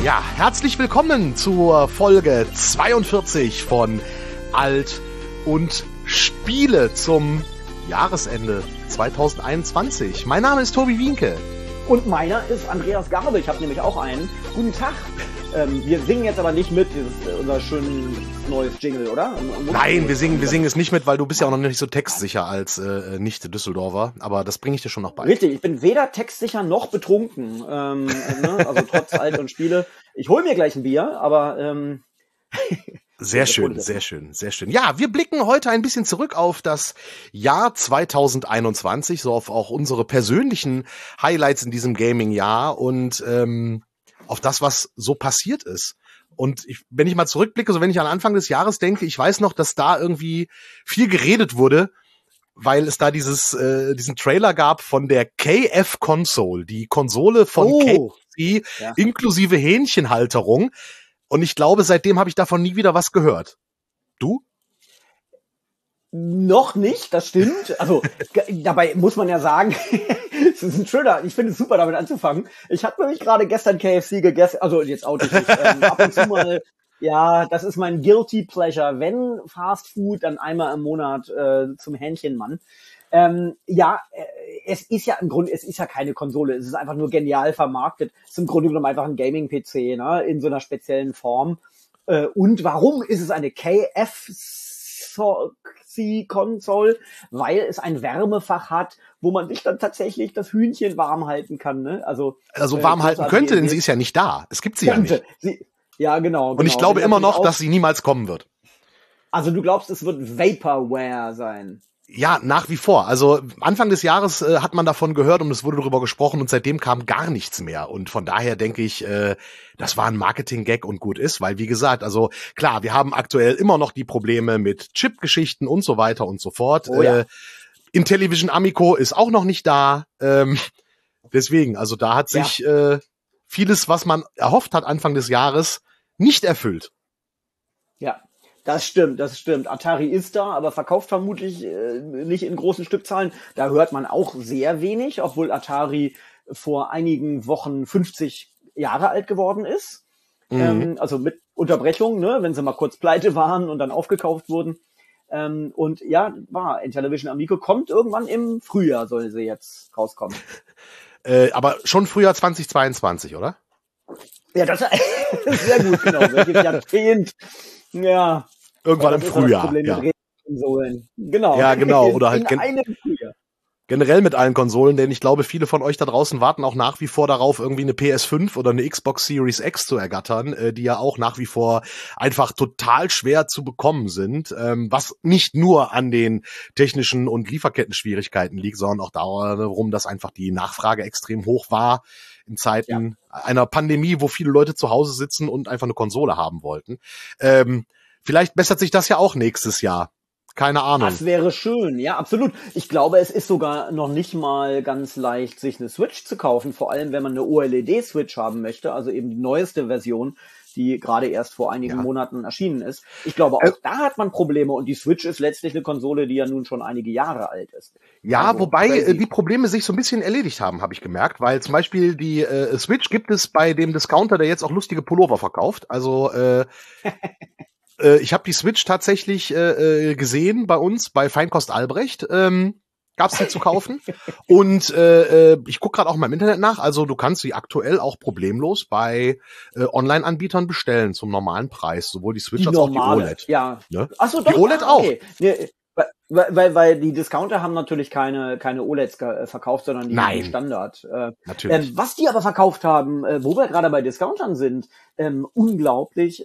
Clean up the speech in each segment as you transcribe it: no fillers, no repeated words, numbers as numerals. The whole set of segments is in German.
Ja, herzlich willkommen zur Folge 42 von Alt und Spiele zum Jahresende 2021. Mein Name ist Tobi Wienke. Und meiner ist Andreas Garbe. Ich habe nämlich auch einen. Guten Tag. Wir singen jetzt aber nicht mit, unser schönes neues Jingle, oder? Nein, wir singen es nicht mit, weil du bist ja auch noch nicht so textsicher als Nicht-Düsseldorfer. Aber das bringe ich dir schon noch bei. Richtig, ich bin weder textsicher noch betrunken. Also trotz Alt und Spiele. Ich hole mir gleich ein Bier, aber... Sehr schön, sehr schön, sehr schön. Ja, wir blicken heute ein bisschen zurück auf das Jahr 2021, so auf auch unsere persönlichen Highlights in diesem Gaming-Jahr und auf das, was so passiert ist. Und wenn ich mal zurückblicke, so wenn ich an Anfang des Jahres denke, ich weiß noch, dass da irgendwie viel geredet wurde, weil es da diesen Trailer gab von der KF-Console, die Konsole von KFC, ja, inklusive Hähnchenhalterung. Und ich glaube, seitdem habe ich davon nie wieder was gehört. Du? Noch nicht, das stimmt. Also dabei muss man ja sagen, es ist ein schöner, ich finde es super, damit anzufangen. Ich habe nämlich gerade gestern KFC gegessen, also jetzt oute ich mich, ab und zu mal, ja, das ist mein Guilty Pleasure. Wenn Fast Food, dann einmal im Monat zum Hähnchenmann. Es ist ja im Grunde, es ist ja keine Konsole, es ist einfach nur genial vermarktet. Es ist im Grunde genommen einfach ein Gaming-PC, ne, in so einer speziellen Form. Und warum ist es eine KFC-Console? Weil es ein Wärmefach hat, wo man sich dann tatsächlich das Hühnchen warm halten kann, ne? Also warm halten könnte, denn sie ist ja nicht da. Es gibt sie ja nicht. Ja, genau. Und ich glaube immer noch, dass sie niemals kommen wird. Also du glaubst, es wird Vaporware sein? Ja, nach wie vor. Also Anfang des Jahres hat man davon gehört und es wurde darüber gesprochen und seitdem kam gar nichts mehr. Und von daher denke ich, das war ein Marketing-Gag und gut ist, weil wie gesagt, also klar, wir haben aktuell immer noch die Probleme mit Chip-Geschichten und so weiter und so fort. Oh, ja. Intellivision Amico ist auch noch nicht da. Deswegen, also da hat sich vieles, was man erhofft hat Anfang des Jahres, nicht erfüllt. Ja. Das stimmt. Atari ist da, aber verkauft vermutlich nicht in großen Stückzahlen. Da hört man auch sehr wenig, obwohl Atari vor einigen Wochen 50 Jahre alt geworden ist. Also mit Unterbrechung, ne, wenn sie mal kurz pleite waren und dann aufgekauft wurden. Und ja, Intellivision Amico kommt irgendwann im Frühjahr, soll sie jetzt rauskommen. Aber schon Frühjahr 2022, oder? Ja, das ist sehr gut, genau. Welches Jahrzehnt. Ja. Irgendwann im Frühjahr. Ja. Genau. Ja, genau. Oder halt Frühjahr. Generell mit allen Konsolen, denn ich glaube, viele von euch da draußen warten auch nach wie vor darauf, irgendwie eine PS5 oder eine Xbox Series X zu ergattern, die ja auch nach wie vor einfach total schwer zu bekommen sind, was nicht nur an den technischen und Lieferketten-Schwierigkeiten liegt, sondern auch darum, dass einfach die Nachfrage extrem hoch war in Zeiten einer Pandemie, wo viele Leute zu Hause sitzen und einfach eine Konsole haben wollten. Vielleicht bessert sich das ja auch nächstes Jahr. Keine Ahnung. Das wäre schön, ja, absolut. Ich glaube, es ist sogar noch nicht mal ganz leicht, sich eine Switch zu kaufen, vor allem wenn man eine OLED-Switch haben möchte, also eben die neueste Version, die gerade erst vor einigen Monaten erschienen ist. Ich glaube, auch da hat man Probleme und die Switch ist letztlich eine Konsole, die ja nun schon einige Jahre alt ist. Ja, also, wobei die Probleme sich so ein bisschen erledigt haben, habe ich gemerkt, weil zum Beispiel die Switch gibt es bei dem Discounter, der jetzt auch lustige Pullover verkauft. Also ich habe die Switch tatsächlich gesehen bei uns bei Feinkost Albrecht. Gab's die zu kaufen. Und ich gucke gerade auch mal im Internet nach. Also du kannst sie aktuell auch problemlos bei Online-Anbietern bestellen zum normalen Preis. Sowohl die Switch als auch die OLED. Ja. Ne? Ach so, doch, die OLED auch. Okay. Nee, weil die Discounter haben natürlich keine OLEDs verkauft, sondern die Standard. Natürlich. Was die aber verkauft haben, wo wir gerade bei Discountern sind, unglaublich,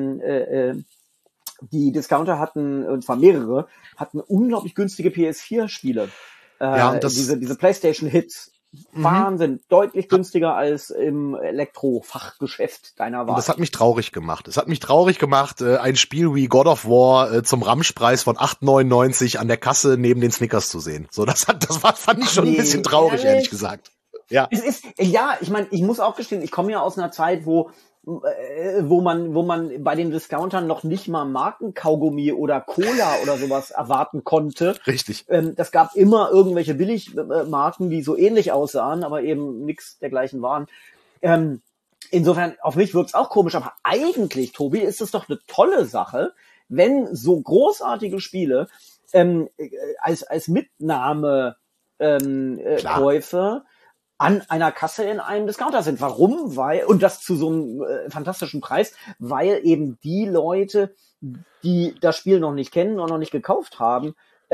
die Discounter hatten, und zwar mehrere, hatten unglaublich günstige PS4-Spiele. Und diese PlayStation-Hits. Wahnsinn, deutlich günstiger als im Elektrofachgeschäft deiner Wahl. Und das hat mich traurig gemacht. Ein Spiel wie God of War zum Ramschpreis von 8,99 an der Kasse neben den Snickers zu sehen. So, fand ich schon ein bisschen traurig, ehrlich gesagt. Ja. Es ist, ich meine, ich muss auch gestehen, ich komme ja aus einer Zeit, wo man bei den Discountern noch nicht mal Markenkaugummi oder Cola oder sowas erwarten konnte. Richtig. Das gab immer irgendwelche Billigmarken, die so ähnlich aussahen, aber eben nichts dergleichen waren. insofern, auf mich wirkt's auch komisch, aber eigentlich, Tobi, ist es doch eine tolle Sache, wenn so großartige Spiele als Mitnahme Käufe an einer Kasse in einem Discounter sind. Warum? Und das zu so einem fantastischen Preis, weil eben die Leute, die das Spiel noch nicht kennen und noch nicht gekauft haben,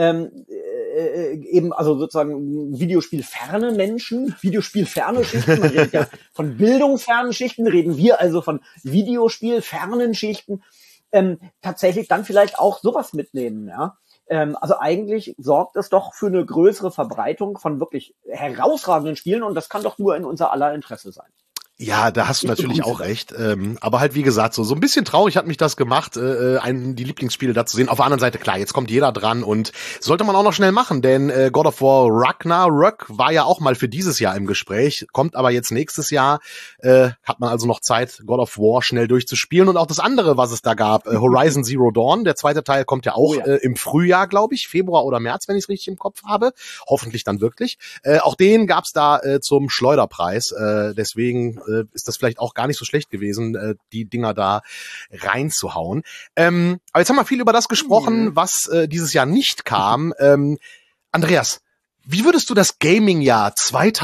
eben, also sozusagen videospielferne Menschen, videospielferne Schichten, man redet ja von bildungsfernen Schichten, reden wir also von videospielfernen Schichten, tatsächlich dann vielleicht auch sowas mitnehmen, ja. Also eigentlich sorgt es doch für eine größere Verbreitung von wirklich herausragenden Spielen und das kann doch nur in unser aller Interesse sein. Ja, da hast du natürlich auch recht. Aber halt, wie gesagt, so ein bisschen traurig hat mich das gemacht, die Lieblingsspiele da zu sehen. Auf der anderen Seite, klar, jetzt kommt jeder dran und sollte man auch noch schnell machen, denn God of War Ragnarök war ja auch mal für dieses Jahr im Gespräch, kommt aber jetzt nächstes Jahr, hat man also noch Zeit, God of War schnell durchzuspielen und auch das andere, was es da gab, Horizon Zero Dawn, der zweite Teil kommt ja auch im Frühjahr, glaube ich, Februar oder März, wenn ich es richtig im Kopf habe, hoffentlich dann wirklich. Auch den gab's da zum Schleuderpreis, deswegen ist das vielleicht auch gar nicht so schlecht gewesen, die Dinger da reinzuhauen. Aber jetzt haben wir viel über das gesprochen, was dieses Jahr nicht kam. Andreas, wie würdest du das Gaming-Jahr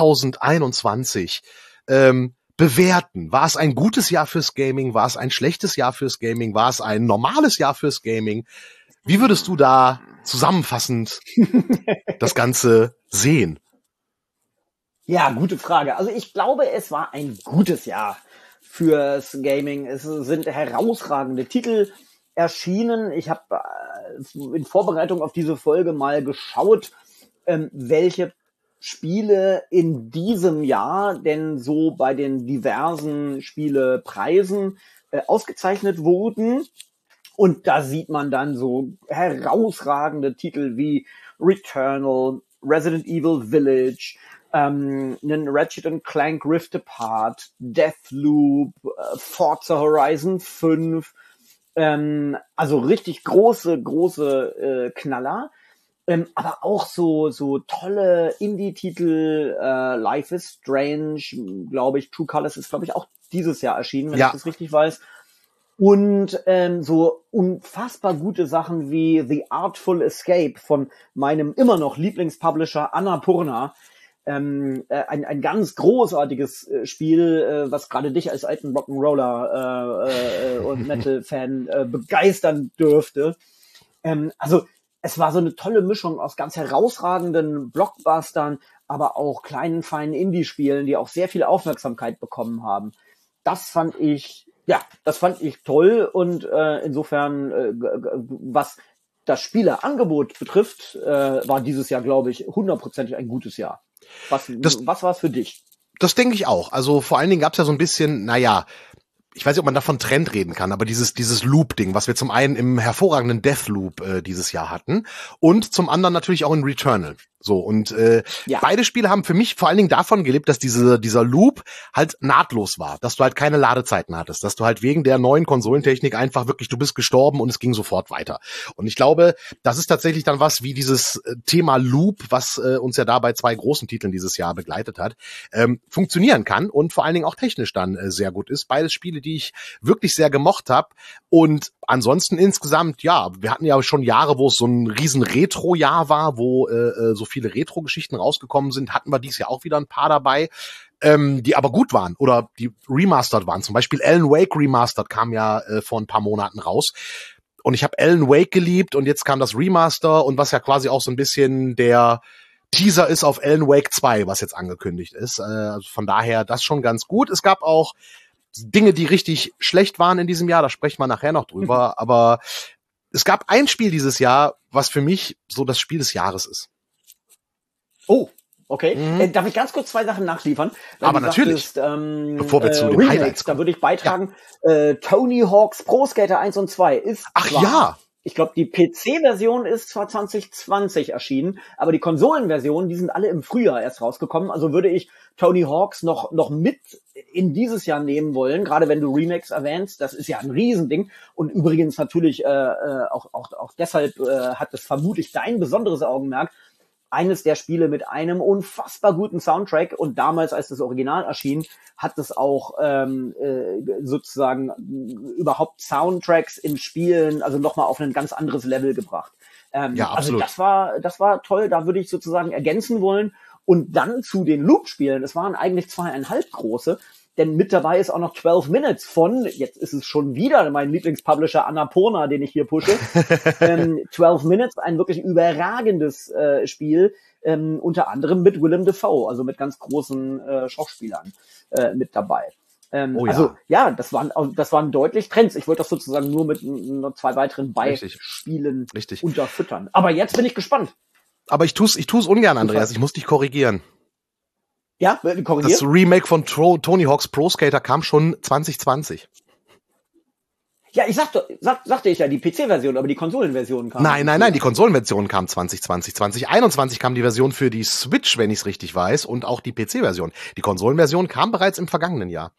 2021 bewerten? War es ein gutes Jahr fürs Gaming? War es ein schlechtes Jahr fürs Gaming? War es ein normales Jahr fürs Gaming? Wie würdest du da zusammenfassend das Ganze sehen? Ja, gute Frage. Also ich glaube, es war ein gutes Jahr fürs Gaming. Es sind herausragende Titel erschienen. Ich habe in Vorbereitung auf diese Folge mal geschaut, welche Spiele in diesem Jahr denn so bei den diversen Spielepreisen ausgezeichnet wurden. Und da sieht man dann so herausragende Titel wie Returnal, Resident Evil Village, einen Ratchet & Clank Rift Apart, Deathloop, Forza Horizon 5, also richtig große Knaller, aber auch so tolle Indie-Titel, Life is Strange, glaube ich, True Colors ist, glaube ich, auch dieses Jahr erschienen, wenn ich das richtig weiß. Und so unfassbar gute Sachen wie The Artful Escape von meinem immer noch Lieblingspublisher Annapurna. Ein ganz großartiges Spiel, was gerade dich als alten Rock'n'Roller und Metal-Fan begeistern dürfte. Also es war so eine tolle Mischung aus ganz herausragenden Blockbustern, aber auch kleinen, feinen Indie-Spielen, die auch sehr viel Aufmerksamkeit bekommen haben. Das fand ich toll und insofern, was das Spieleangebot betrifft, war dieses Jahr, glaube ich, 100%ig ein gutes Jahr. Was war es für dich? Das denke ich auch. Also vor allen Dingen gab es ja so ein bisschen, ich weiß nicht, ob man davon Trend reden kann, aber dieses Loop-Ding, was wir zum einen im hervorragenden Deathloop dieses Jahr hatten und zum anderen natürlich auch in Returnal. So, und beide Spiele haben für mich vor allen Dingen davon gelebt, dass dieser Loop halt nahtlos war, dass du halt keine Ladezeiten hattest, dass du halt wegen der neuen Konsolentechnik einfach wirklich, du bist gestorben und es ging sofort weiter. Und ich glaube, das ist tatsächlich dann was wie dieses Thema Loop, was uns ja da bei zwei großen Titeln dieses Jahr begleitet hat, funktionieren kann und vor allen Dingen auch technisch dann sehr gut ist. Beides Spiele, die ich wirklich sehr gemocht habe. Und ansonsten insgesamt, wir hatten ja schon Jahre, wo es so ein riesen Retro-Jahr war, wo so viele Retro-Geschichten rausgekommen sind, hatten wir dieses Jahr auch wieder ein paar dabei, die aber gut waren oder die remastered waren. Zum Beispiel Alan Wake Remastered kam ja vor ein paar Monaten raus. Und ich habe Alan Wake geliebt und jetzt kam das Remaster und was ja quasi auch so ein bisschen der Teaser ist auf Alan Wake 2, was jetzt angekündigt ist. Also von daher das schon ganz gut. Es gab auch Dinge, die richtig schlecht waren in diesem Jahr, da sprechen wir nachher noch drüber, aber es gab ein Spiel dieses Jahr, was für mich so das Spiel des Jahres ist. Oh, okay. Darf ich ganz kurz zwei Sachen nachliefern? Aber natürlich, bevor wir zu den Highlights kommen. Da würde ich beitragen, Tony Hawk's Pro Skater 1 und 2 ist ich glaube, die PC-Version ist zwar 2020 erschienen, aber die Konsolenversionen, die sind alle im Frühjahr erst rausgekommen. Also würde ich Tony Hawk's noch mit in dieses Jahr nehmen wollen, gerade wenn du Remakes erwähnst. Das ist ja ein Riesending. Und übrigens natürlich auch deshalb hat es vermutlich dein besonderes Augenmerk, eines der Spiele mit einem unfassbar guten Soundtrack, und damals, als das Original erschien, hat es auch sozusagen überhaupt Soundtracks in Spielen, also nochmal auf ein ganz anderes Level gebracht. Ja, absolut. Also das war toll, da würde ich sozusagen ergänzen wollen. Und dann zu den Loop-Spielen, es waren eigentlich 2,5 große, denn mit dabei ist auch noch 12 Minutes von, jetzt ist es schon wieder mein Lieblingspublisher Annapurna, den ich hier pushe. 12 Minutes, ein wirklich überragendes Spiel, unter anderem mit Willem Dafoe, also mit ganz großen Schauspielern mit dabei. Also ja, das waren deutlich Trends. Ich wollte das sozusagen nur mit noch 2 weiteren Beispielen unterfüttern. Aber jetzt bin ich gespannt. Aber ich tu's ungern, Andreas. Ich muss dich korrigieren. Ja, korrigieren? Das Remake von Tony Hawk's Pro Skater kam schon 2020. Ja, sagte ich ja, die PC-Version, aber die Konsolenversion kam. Nein, die Konsolenversion kam 2020. 2021 kam die Version für die Switch, wenn ich es richtig weiß, und auch die PC-Version. Die Konsolenversion kam bereits im vergangenen Jahr.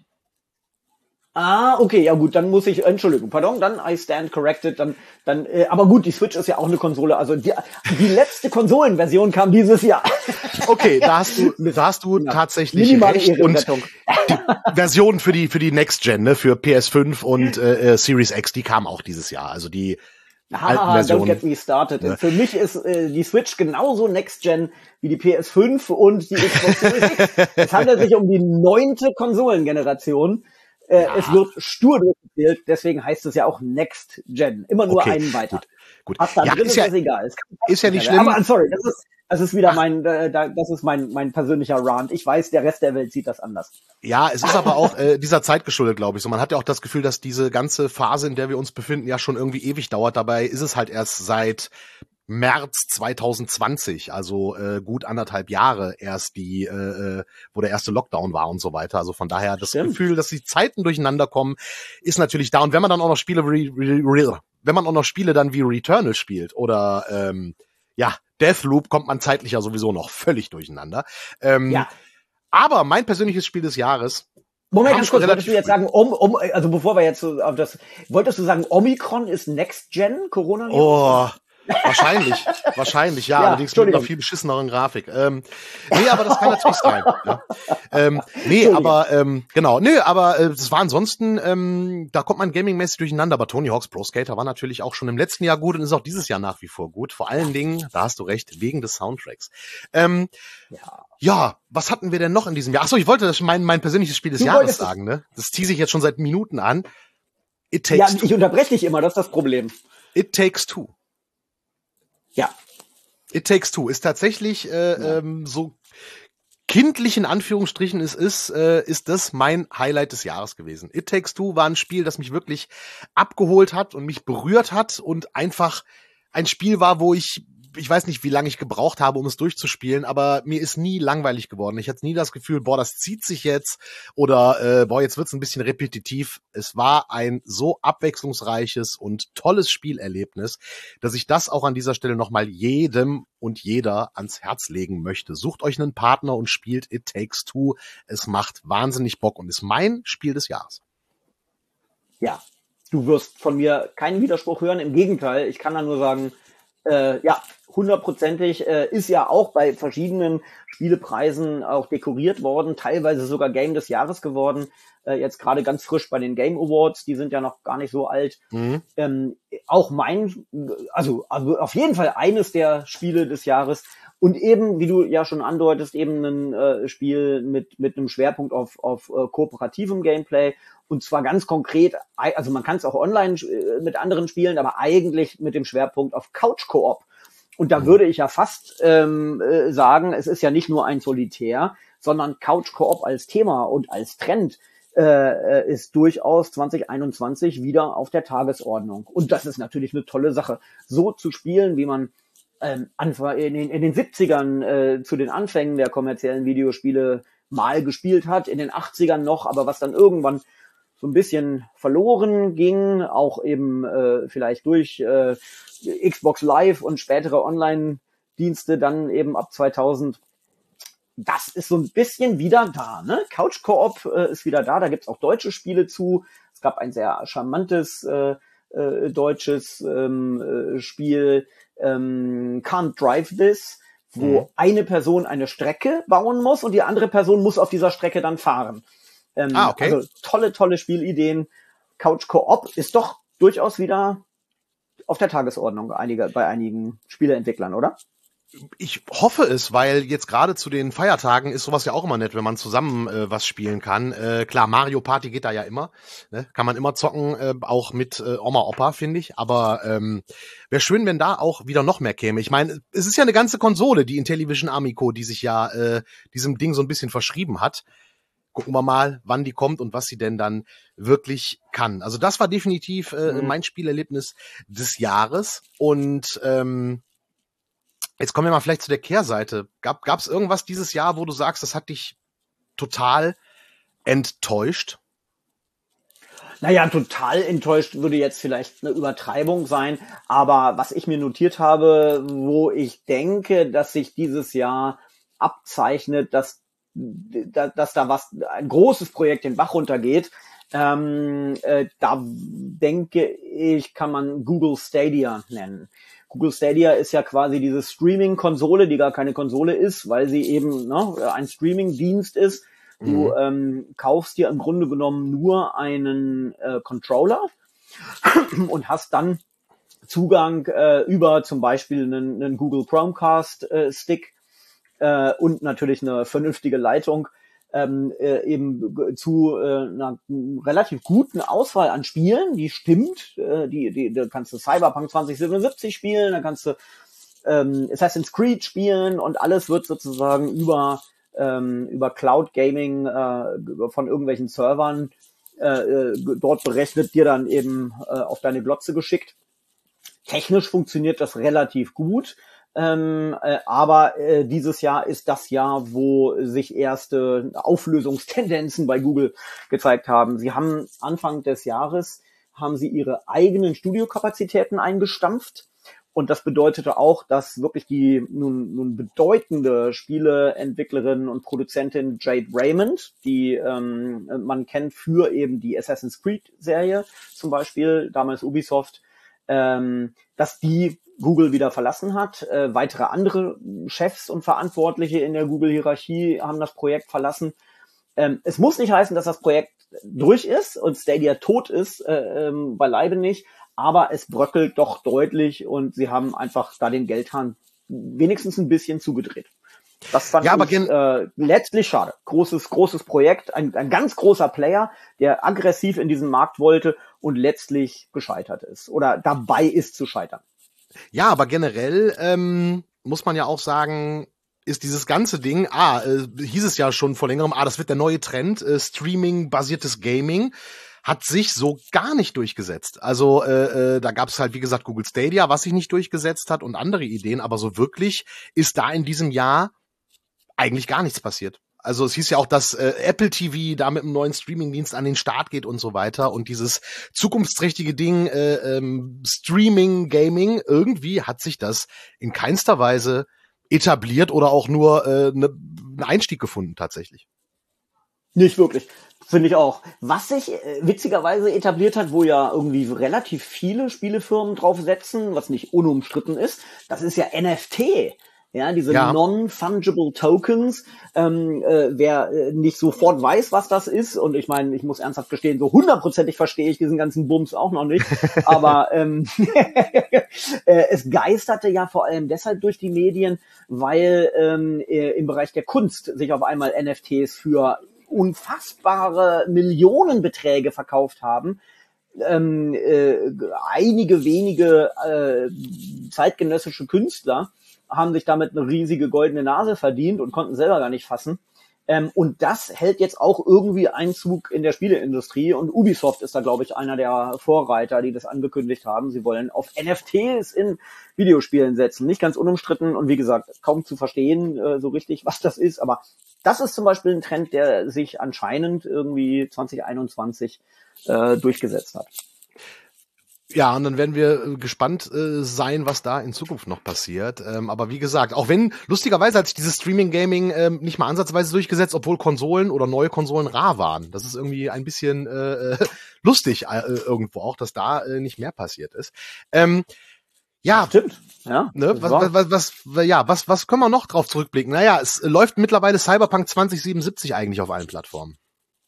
Ah, okay, ja gut, dann muss ich, Entschuldigung, pardon, dann I stand corrected, aber gut, die Switch ist ja auch eine Konsole, also die letzte Konsolenversion kam dieses Jahr. Okay, da hast du tatsächlich recht. Und die Version für die Next Gen, ne, für PS5 und Series X, die kam auch dieses Jahr, also die alten Versionen. Don't get me started. Ja. Für mich ist die Switch genauso Next Gen wie die PS5 und die Xbox Series X. Es handelt sich um die 9. Konsolengeneration. Es wird stur durchgezählt, deswegen heißt es ja auch Next Gen. Immer nur einen weiter. Gut. Was da drin ist egal. Ist ja nicht schlimm. Aber sorry, das ist wieder mein persönlicher Rant. Ich weiß, der Rest der Welt sieht das anders. Ja, es ist aber auch dieser Zeit geschuldet, glaube ich. So, man hat ja auch das Gefühl, dass diese ganze Phase, in der wir uns befinden, ja schon irgendwie ewig dauert. Dabei ist es halt erst seit März 2020, also gut 1,5 Jahre erst wo der erste Lockdown war und so weiter. Also von daher das Gefühl, dass die Zeiten durcheinander kommen, ist natürlich da. Und wenn man dann auch noch Spiele dann wie Returnal spielt oder Deathloop, kommt man zeitlich ja sowieso noch völlig durcheinander. Aber mein persönliches Spiel des Jahres. Moment, ganz kurz, wolltest du jetzt sagen, also bevor wir jetzt so auf das, wolltest du sagen, Omikron ist Next Gen Corona? Oh. Wahrscheinlich, ja. Allerdings mit einer viel beschisseneren Grafik. Nee, aber das kann natürlich sein. Ja. Das war ansonsten, da kommt man gamingmäßig durcheinander, aber Tony Hawk's Pro Skater war natürlich auch schon im letzten Jahr gut und ist auch dieses Jahr nach wie vor gut. Vor allen Dingen, da hast du recht, wegen des Soundtracks. Ja, was hatten wir denn noch in diesem Jahr? Achso, ich wollte mein persönliches Spiel des Jahres sagen, ne? Das tease ich jetzt schon seit Minuten an. It Takes Two. Ich unterbreche dich immer, das ist das Problem. It Takes Two. Ja. It Takes Two ist tatsächlich so kindlich in Anführungsstrichen ist das mein Highlight des Jahres gewesen. It Takes Two war ein Spiel, das mich wirklich abgeholt hat und mich berührt hat und einfach ein Spiel war, wo ich weiß nicht, wie lange ich gebraucht habe, um es durchzuspielen, aber mir ist nie langweilig geworden. Ich hatte nie das Gefühl, das zieht sich jetzt oder jetzt wird's ein bisschen repetitiv. Es war ein so abwechslungsreiches und tolles Spielerlebnis, dass ich das auch an dieser Stelle nochmal jedem und jeder ans Herz legen möchte. Sucht euch einen Partner und spielt It Takes Two. Es macht wahnsinnig Bock und ist mein Spiel des Jahres. Ja, du wirst von mir keinen Widerspruch hören. Im Gegenteil, ich kann da nur sagen, 100%ig, ist ja auch bei verschiedenen Spielepreisen auch dekoriert worden, teilweise sogar Game des Jahres geworden, jetzt gerade ganz frisch bei den Game Awards, die sind ja noch gar nicht so alt. Auch also auf jeden Fall eines der Spiele des Jahres und eben, wie du ja schon andeutest, eben ein Spiel mit einem Schwerpunkt auf kooperativem Gameplay. Und zwar ganz konkret, also man kann es auch online mit anderen spielen, aber eigentlich mit dem Schwerpunkt auf Couch-Koop. Und da würde ich ja fast sagen, es ist ja nicht nur ein Solitär, sondern Couch-Koop als Thema und als Trend ist durchaus 2021 wieder auf der Tagesordnung. Und das ist natürlich eine tolle Sache, so zu spielen, wie man in den 70ern zu den Anfängen der kommerziellen Videospiele mal gespielt hat, in den 80ern noch, aber was dann irgendwann so ein bisschen verloren ging, auch eben vielleicht durch Xbox Live und spätere Online-Dienste dann eben ab 2000. Das ist so ein bisschen wieder da, ne? Couch Koop ist wieder da, da gibt's auch deutsche Spiele zu. Es gab ein sehr charmantes deutsches Spiel, Can't Drive This, wo eine Person eine Strecke bauen muss und die andere Person muss auf dieser Strecke dann fahren. Okay. Also tolle Spielideen. Couch Co-op ist doch durchaus wieder auf der Tagesordnung bei einigen Spieleentwicklern, oder? Ich hoffe es, weil jetzt gerade zu den Feiertagen ist sowas ja auch immer nett, wenn man zusammen was spielen kann. Klar, Mario Party geht da ja immer, ne? Kann man immer zocken, auch mit Oma, Opa, finde ich. Aber wäre schön, wenn da auch wieder noch mehr käme. Ich meine, es ist ja eine ganze Konsole, die Intellivision Amico, die sich ja diesem Ding so ein bisschen verschrieben hat. Gucken wir mal, wann die kommt und was sie denn dann wirklich kann. Also das war definitiv mein Spielerlebnis des Jahres. Und jetzt kommen wir mal vielleicht zu der Kehrseite. Gab es irgendwas dieses Jahr, wo du sagst, das hat dich total enttäuscht? Naja, total enttäuscht würde jetzt vielleicht eine Übertreibung sein, aber was ich mir notiert habe, wo ich denke, dass sich dieses Jahr abzeichnet, dass da ein großes Projekt den Bach runtergeht, da denke ich, kann man Google Stadia nennen. Google Stadia ist ja quasi diese Streaming-Konsole, die gar keine Konsole ist, weil sie eben ein Streaming-Dienst ist. Du kaufst dir im Grunde genommen nur einen Controller und hast dann Zugang über zum Beispiel einen Google Chromecast-Stick und natürlich eine vernünftige Leitung eben zu einer relativ guten Auswahl an Spielen, die stimmt. Da kannst du Cyberpunk 2077 spielen, da kannst du Assassin's Creed spielen und alles wird sozusagen über Cloud Gaming von irgendwelchen Servern dort berechnet, dir dann eben auf deine Glotze geschickt. Technisch funktioniert das relativ gut. Aber dieses Jahr ist das Jahr, wo sich erste Auflösungstendenzen bei Google gezeigt haben. Sie haben Anfang des Jahres ihre eigenen Studiokapazitäten eingestampft. Und das bedeutete auch, dass wirklich die nun bedeutende Spieleentwicklerin und Produzentin Jade Raymond, die man kennt für eben die Assassin's Creed-Serie zum Beispiel, damals Ubisoft, dass die Google wieder verlassen hat. Weitere andere Chefs und Verantwortliche in der Google-Hierarchie haben das Projekt verlassen. Es muss nicht heißen, dass das Projekt durch ist und Stadia tot ist, beileibe nicht, aber es bröckelt doch deutlich und sie haben einfach da den Geldhahn wenigstens ein bisschen zugedreht. Das fand ich letztlich schade. Großes Projekt, ein ganz großer Player, der aggressiv in diesen Markt wollte und letztlich gescheitert ist oder dabei ist zu scheitern. Ja, aber generell muss man ja auch sagen, ist dieses ganze Ding, hieß es ja schon vor längerem, das wird der neue Trend, Streaming-basiertes Gaming, hat sich so gar nicht durchgesetzt. Also da gab es halt, wie gesagt, Google Stadia, was sich nicht durchgesetzt hat und andere Ideen, aber so wirklich ist da in diesem Jahr eigentlich gar nichts passiert. Also es hieß ja auch, dass Apple TV da mit einem neuen Streaming-Dienst an den Start geht und so weiter. Und dieses zukunftsträchtige Ding Streaming, Gaming, irgendwie hat sich das in keinster Weise etabliert oder auch nur einen Einstieg gefunden tatsächlich. Nicht wirklich, finde ich auch. Was sich witzigerweise etabliert hat, wo ja irgendwie relativ viele Spielefirmen drauf setzen, was nicht unumstritten ist, das ist ja NFT. Ja, diese Non-Fungible Tokens, wer nicht sofort weiß, was das ist, und ich meine, ich muss ernsthaft gestehen, so 100%ig verstehe ich diesen ganzen Bums auch noch nicht, aber es geisterte ja vor allem deshalb durch die Medien, weil im Bereich der Kunst sich auf einmal NFTs für unfassbare Millionenbeträge verkauft haben. Einige wenige zeitgenössische Künstler haben sich damit eine riesige goldene Nase verdient und konnten selber gar nicht fassen. Und das hält jetzt auch irgendwie Einzug in der Spieleindustrie. Und Ubisoft ist da, glaube ich, einer der Vorreiter, die das angekündigt haben. Sie wollen auf NFTs in Videospielen setzen. Nicht ganz unumstritten und wie gesagt, kaum zu verstehen so richtig, was das ist. Aber das ist zum Beispiel ein Trend, der sich anscheinend irgendwie 2021 durchgesetzt hat. Ja, und dann werden wir gespannt sein, was da in Zukunft noch passiert. Aber wie gesagt, auch wenn, lustigerweise hat sich dieses Streaming-Gaming nicht mal ansatzweise durchgesetzt, obwohl Konsolen oder neue Konsolen rar waren. Das ist irgendwie ein bisschen lustig irgendwo auch, dass da nicht mehr passiert ist. Ja, stimmt. Ja, ne, was können wir noch drauf zurückblicken? Naja, es läuft mittlerweile Cyberpunk 2077 eigentlich auf allen Plattformen.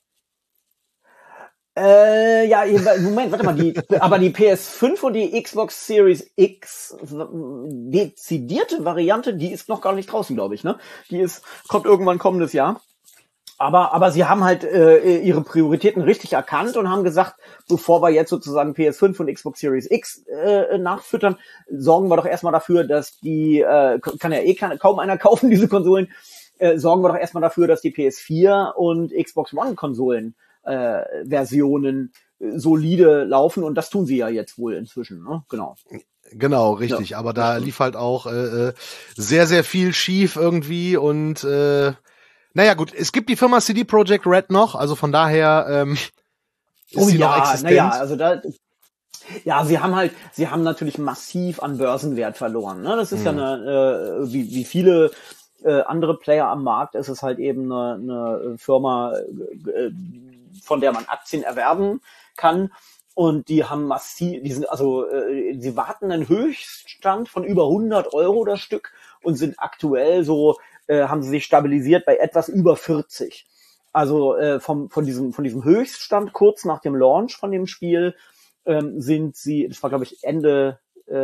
Ja, Moment, warte mal, aber die PS5 und die Xbox Series X dezidierte Variante, die ist noch gar nicht draußen, glaube ich, ne? Kommt irgendwann kommendes Jahr. Aber sie haben halt ihre Prioritäten richtig erkannt und haben gesagt, bevor wir jetzt sozusagen PS5 und Xbox Series X nachfüttern, sorgen wir doch erstmal dafür, dass die, kaum einer kaufen, diese Konsolen, sorgen wir doch erstmal dafür, dass die PS4 und Xbox One Konsolen Versionen solide laufen, und das tun sie ja jetzt wohl inzwischen, ne? Genau. Genau, richtig. Ja, aber da lief halt auch sehr, sehr viel schief irgendwie und naja gut, es gibt die Firma CD Projekt Red noch, also von daher ist sie noch existent. Naja, also ja, sie haben natürlich massiv an Börsenwert verloren, ne? Das ist ja wie viele andere Player am Markt, ist es halt eben eine Firma, von der man Aktien erwerben kann. Und die haben sie warten einen Höchststand von über 100 Euro das Stück und sind aktuell haben sie sich stabilisiert bei etwas über 40. Also von diesem Höchststand kurz nach dem Launch von dem Spiel sind sie, das war glaube ich Ende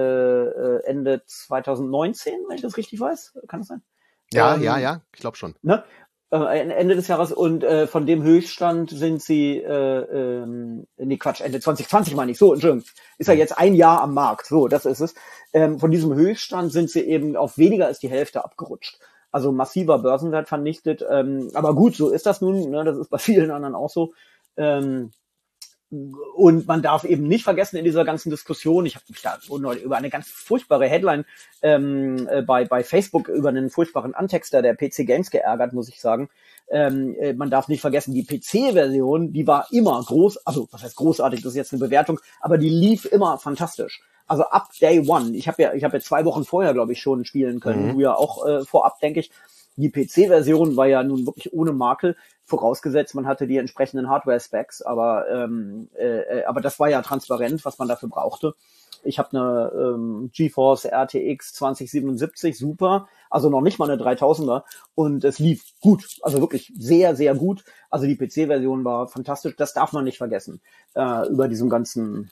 2019, wenn ich das richtig weiß, kann das sein? Ja, ich glaube schon. Ne? Ende des Jahres, und von dem Höchststand sind sie, Ende 2020 meine ich, so, Entschuldigung, ist ja jetzt ein Jahr am Markt, so, das ist es. Von diesem Höchststand sind sie eben auf weniger als die Hälfte abgerutscht. Also massiver Börsenwert vernichtet, aber gut, so ist das nun, ne? Das ist bei vielen anderen auch so. Und man darf eben nicht vergessen in dieser ganzen Diskussion, ich habe mich da über eine ganz furchtbare Headline bei Facebook über einen furchtbaren Antexter der PC Games geärgert, muss ich sagen. Man darf nicht vergessen, die PC-Version, die war immer also was heißt großartig, das ist jetzt eine Bewertung, aber die lief immer fantastisch. Also ab Day One. Ich habe ja 2 Wochen vorher, glaube ich, schon spielen können. Du ja auch vorab, denke ich. Die PC-Version war ja nun wirklich ohne Makel, vorausgesetzt, man hatte die entsprechenden Hardware-Specs, aber das war ja transparent, was man dafür brauchte. Ich habe eine GeForce RTX 2077, super, also noch nicht mal eine 3000er, und es lief gut, also wirklich sehr, sehr gut. Also die PC-Version war fantastisch, das darf man nicht vergessen, über diesem ganzen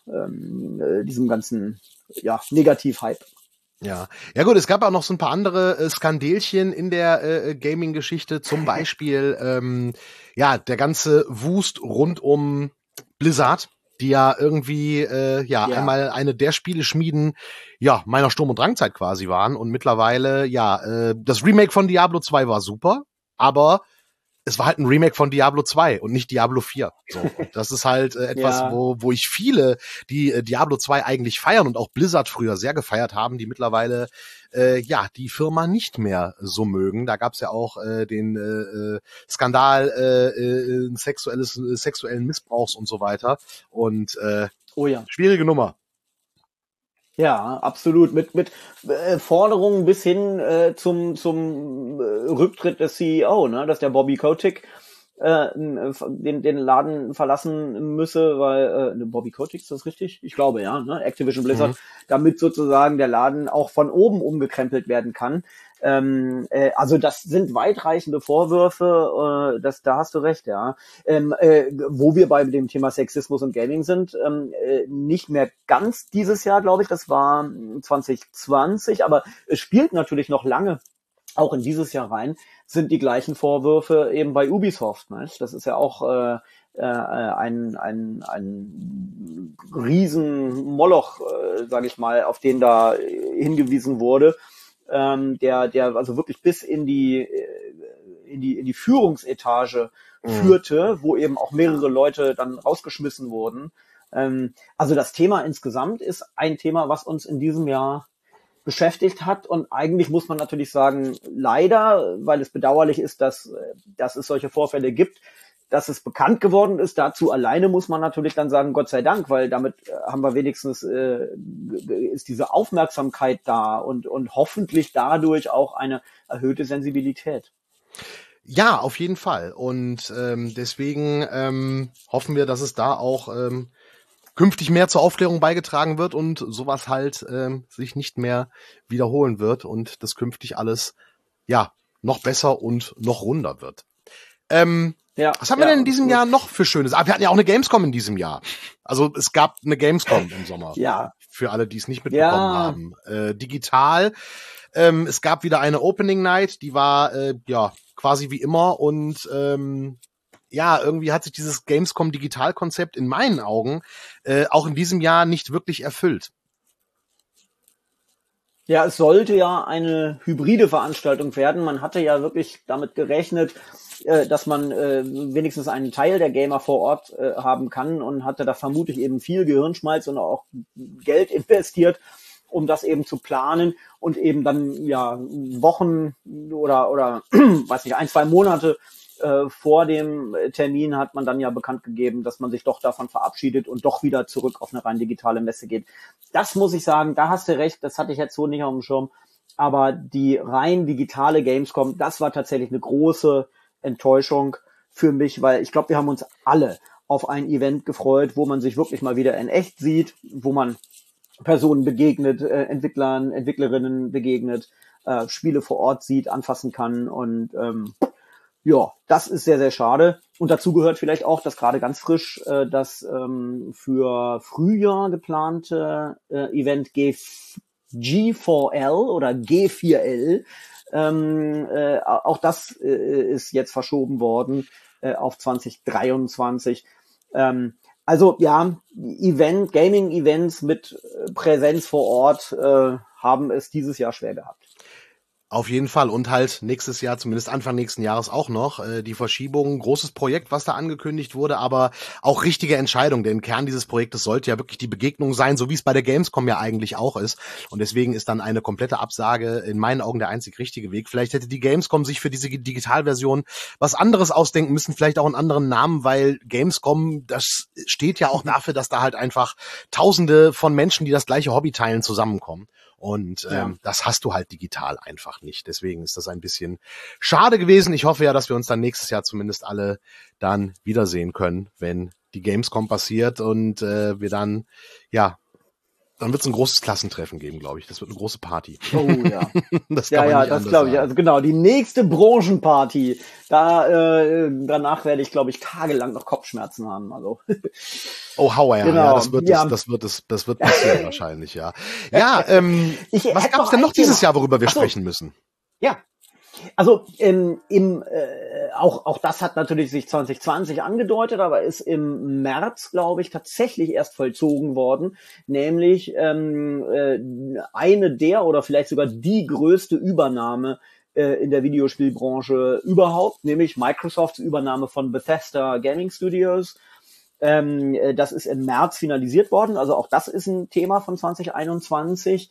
Negativ-Hype. Ja, gut, es gab auch noch so ein paar andere Skandelchen in der Gaming-Geschichte, zum Beispiel der ganze Wust rund um Blizzard, die ja irgendwie einmal eine der Spieleschmieden meiner Sturm- und Drangzeit quasi waren, und mittlerweile das Remake von Diablo 2 war super, aber es war halt ein Remake von Diablo 2 und nicht Diablo 4. So, und das ist halt etwas, wo ich viele, die Diablo 2 eigentlich feiern und auch Blizzard früher sehr gefeiert haben, die mittlerweile die Firma nicht mehr so mögen. Da gab's ja auch den Skandal sexuellen Missbrauchs und so weiter. Und schwierige Nummer. Ja, absolut. Mit Forderungen bis hin zum Rücktritt des CEO, ne, dass der Bobby Kotick den Laden verlassen müsse, weil Bobby Kotick, ist das richtig? Ich glaube, ja, ne? Activision Blizzard, damit sozusagen der Laden auch von oben umgekrempelt werden kann. Also das sind weitreichende Vorwürfe, da hast du recht, ja. Wo wir bei dem Thema Sexismus und Gaming sind, nicht mehr ganz dieses Jahr, glaube ich, das war 2020, aber es spielt natürlich noch lange auch in dieses Jahr rein, sind die gleichen Vorwürfe eben bei Ubisoft. Ne? Das ist ja auch ein riesen Moloch, sage ich mal, auf den da hingewiesen wurde, der also wirklich bis in die Führungsetage führte, wo eben auch mehrere Leute dann rausgeschmissen wurden. Also das Thema insgesamt ist ein Thema, was uns in diesem Jahr beschäftigt hat, und eigentlich muss man natürlich sagen, leider, weil es bedauerlich ist, dass es solche Vorfälle gibt, dass es bekannt geworden ist. Dazu alleine muss man natürlich dann sagen, Gott sei Dank, weil damit haben wir wenigstens ist diese Aufmerksamkeit da und hoffentlich dadurch auch eine erhöhte Sensibilität. Ja, auf jeden Fall. Und deswegen hoffen wir, dass es da auch künftig mehr zur Aufklärung beigetragen wird und sowas halt sich nicht mehr wiederholen wird und das künftig alles noch besser und noch runder wird. Was haben wir denn in diesem Jahr noch für Schönes? Wir hatten ja auch eine Gamescom in diesem Jahr. Also es gab eine Gamescom im Sommer. Ja. Für alle, die es nicht mitbekommen haben. Digital. Es gab wieder eine Opening Night, die war quasi wie immer und irgendwie hat sich dieses Gamescom-Digital-Konzept in meinen Augen auch in diesem Jahr nicht wirklich erfüllt. Ja, es sollte ja eine hybride Veranstaltung werden. Man hatte ja wirklich damit gerechnet, dass man wenigstens einen Teil der Gamer vor Ort haben kann und hatte da vermutlich eben viel Gehirnschmalz und auch Geld investiert, um das eben zu planen und eben dann Wochen oder weiß nicht, 1-2 Monate vor dem Termin hat man dann ja bekannt gegeben, dass man sich doch davon verabschiedet und doch wieder zurück auf eine rein digitale Messe geht. Das muss ich sagen, da hast du recht, das hatte ich jetzt so nicht auf dem Schirm, aber die rein digitale Gamescom, das war tatsächlich eine große Enttäuschung für mich, weil ich glaube, wir haben uns alle auf ein Event gefreut, wo man sich wirklich mal wieder in echt sieht, wo man Personen begegnet, Entwicklern, Entwicklerinnen begegnet, Spiele vor Ort sieht, anfassen kann und das ist sehr, sehr schade. Und dazu gehört vielleicht auch, dass gerade ganz frisch das für Frühjahr geplante Event G4L oder G4L, auch das ist jetzt verschoben worden auf 2023. Gaming-Events mit Präsenz vor Ort haben es dieses Jahr schwer gehabt. Auf jeden Fall. Und halt nächstes Jahr, zumindest Anfang nächsten Jahres auch noch, die Verschiebung, großes Projekt, was da angekündigt wurde, aber auch richtige Entscheidung. Denn Kern dieses Projektes sollte ja wirklich die Begegnung sein, so wie es bei der Gamescom ja eigentlich auch ist. Und deswegen ist dann eine komplette Absage in meinen Augen der einzig richtige Weg. Vielleicht hätte die Gamescom sich für diese Digitalversion was anderes ausdenken müssen, vielleicht auch einen anderen Namen, weil Gamescom, das steht ja auch dafür, dass da halt einfach Tausende von Menschen, die das gleiche Hobby teilen, zusammenkommen. Und das hast du halt digital einfach nicht. Deswegen ist das ein bisschen schade gewesen. Ich hoffe ja, dass wir uns dann nächstes Jahr zumindest alle dann wiedersehen können, wenn die Gamescom passiert und wir dann, dann wird es ein großes Klassentreffen geben, glaube ich. Das wird eine große Party. Oh ja. Das kann man nicht das glaube ich. Also genau, die nächste Branchenparty. Danach werde ich, glaube ich, tagelang noch Kopfschmerzen haben. Also. Oh, hauer, genau. Ja, das wird passieren wahrscheinlich, ja. Ja, was gab's denn noch dieses Jahr, worüber wir sprechen müssen? Ja. Also auch das hat natürlich sich 2020 angedeutet, aber ist im März, glaube ich, tatsächlich erst vollzogen worden, nämlich eine der oder vielleicht sogar die größte Übernahme in der Videospielbranche überhaupt, nämlich Microsofts Übernahme von Bethesda Gaming Studios. Das ist im März finalisiert worden, also auch das ist ein Thema von 2021.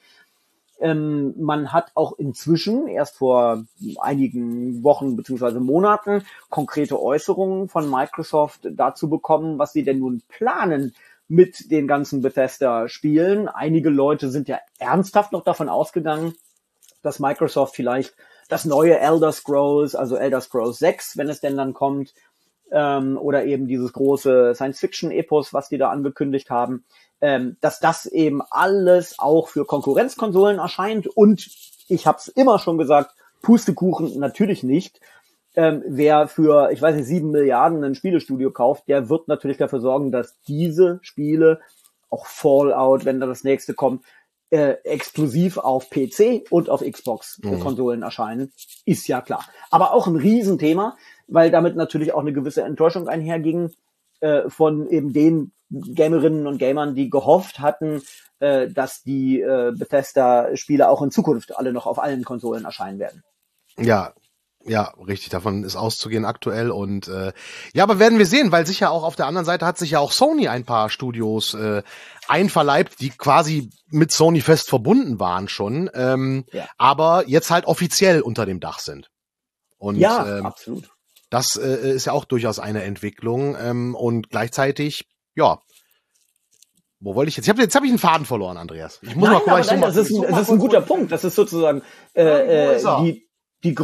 Man hat auch inzwischen erst vor einigen Wochen bzw. Monaten konkrete Äußerungen von Microsoft dazu bekommen, was sie denn nun planen mit den ganzen Bethesda-Spielen. Einige Leute sind ja ernsthaft noch davon ausgegangen, dass Microsoft vielleicht das neue Elder Scrolls, also Elder Scrolls 6, wenn es denn dann kommt, oder eben dieses große Science-Fiction-Epos, was die da angekündigt haben, dass das eben alles auch für Konkurrenzkonsolen erscheint. Und ich habe es immer schon gesagt, Pustekuchen natürlich nicht. Wer für, 7 Milliarden ein Spielestudio kauft, der wird natürlich dafür sorgen, dass diese Spiele, auch Fallout, wenn da das nächste kommt, exklusiv auf PC und auf Xbox-Konsolen erscheinen. Ist ja klar. Aber auch ein Riesenthema, weil damit natürlich auch eine gewisse Enttäuschung einherging von eben den Gamerinnen und Gamern, die gehofft hatten, dass die Bethesda-Spiele auch in Zukunft alle noch auf allen Konsolen erscheinen werden. Ja, richtig, davon ist auszugehen aktuell und aber werden wir sehen, weil sicher auch auf der anderen Seite hat sich ja auch Sony ein paar Studios einverleibt, die quasi mit Sony fest verbunden waren schon, aber jetzt halt offiziell unter dem Dach sind. Und absolut. Das ist ja auch durchaus eine Entwicklung und gleichzeitig, wo wollte ich jetzt? Jetzt habe ich einen Faden verloren, Andreas. Ich muss mal gucken, das ist ein guter Punkt. Das ist sozusagen die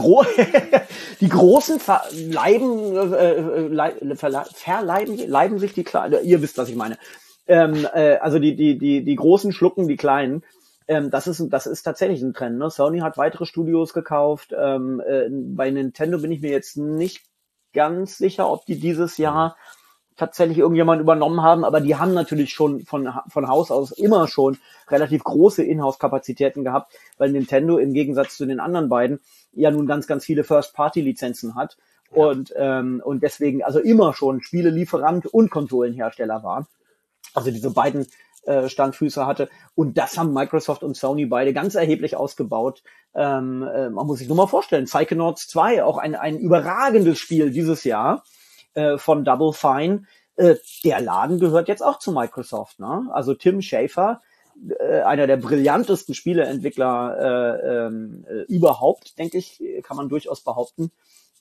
Großen verleiben sich die Kleinen. Ihr wisst, was ich meine. Also die Großen schlucken die Kleinen. Das ist tatsächlich ein Trend. Ne? Sony hat weitere Studios gekauft. Bei Nintendo bin ich mir jetzt nicht ganz sicher, ob die dieses Jahr tatsächlich irgendjemand übernommen haben, aber die haben natürlich schon von Haus aus immer schon relativ große Inhouse-Kapazitäten gehabt, weil Nintendo im Gegensatz zu den anderen beiden ja nun ganz, ganz viele First-Party-Lizenzen hat und deswegen also immer schon Spielelieferant und Konsolenhersteller war. Also diese beiden Standfüße hatte. Und das haben Microsoft und Sony beide ganz erheblich ausgebaut. Man muss sich nur mal vorstellen, Psychonauts 2, auch ein überragendes Spiel dieses Jahr von Double Fine. Der Laden gehört jetzt auch zu Microsoft. Ne? Also Tim Schafer, einer der brillantesten Spieleentwickler überhaupt, denke ich, kann man durchaus behaupten.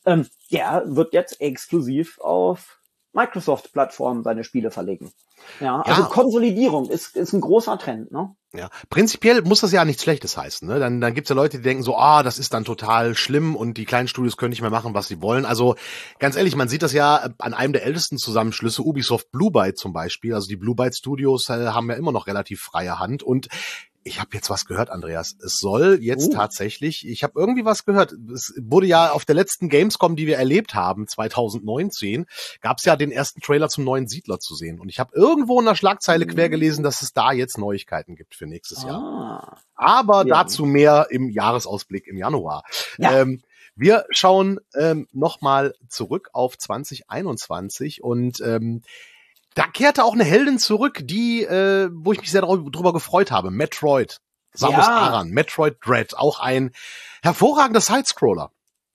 Der wird jetzt exklusiv auf Microsoft-Plattformen seine Spiele verlegen. Ja, also Konsolidierung ist ein großer Trend, ne? Ja, prinzipiell muss das ja nichts Schlechtes heißen, ne? Dann gibt's ja Leute, die denken so, das ist dann total schlimm und die kleinen Studios können nicht mehr machen, was sie wollen. Also ganz ehrlich, man sieht das ja an einem der ältesten Zusammenschlüsse, Ubisoft Blue Byte zum Beispiel. Also die Blue Byte Studios haben ja immer noch relativ freie Hand und ich habe jetzt was gehört, Andreas. Es soll jetzt tatsächlich, ich habe irgendwie was gehört. Es wurde ja auf der letzten Gamescom, die wir erlebt haben, 2019, gab es ja den ersten Trailer zum neuen Siedler zu sehen. Und ich habe irgendwo in der Schlagzeile quer gelesen, dass es da jetzt Neuigkeiten gibt für nächstes Jahr. Aber dazu mehr im Jahresausblick im Januar. Ja. Wir schauen nochmal zurück auf 2021 und da kehrte auch eine Heldin zurück, die, wo ich mich sehr drüber gefreut habe. Metroid. Samus Aran. Metroid Dread. Auch ein hervorragender Sidescroller.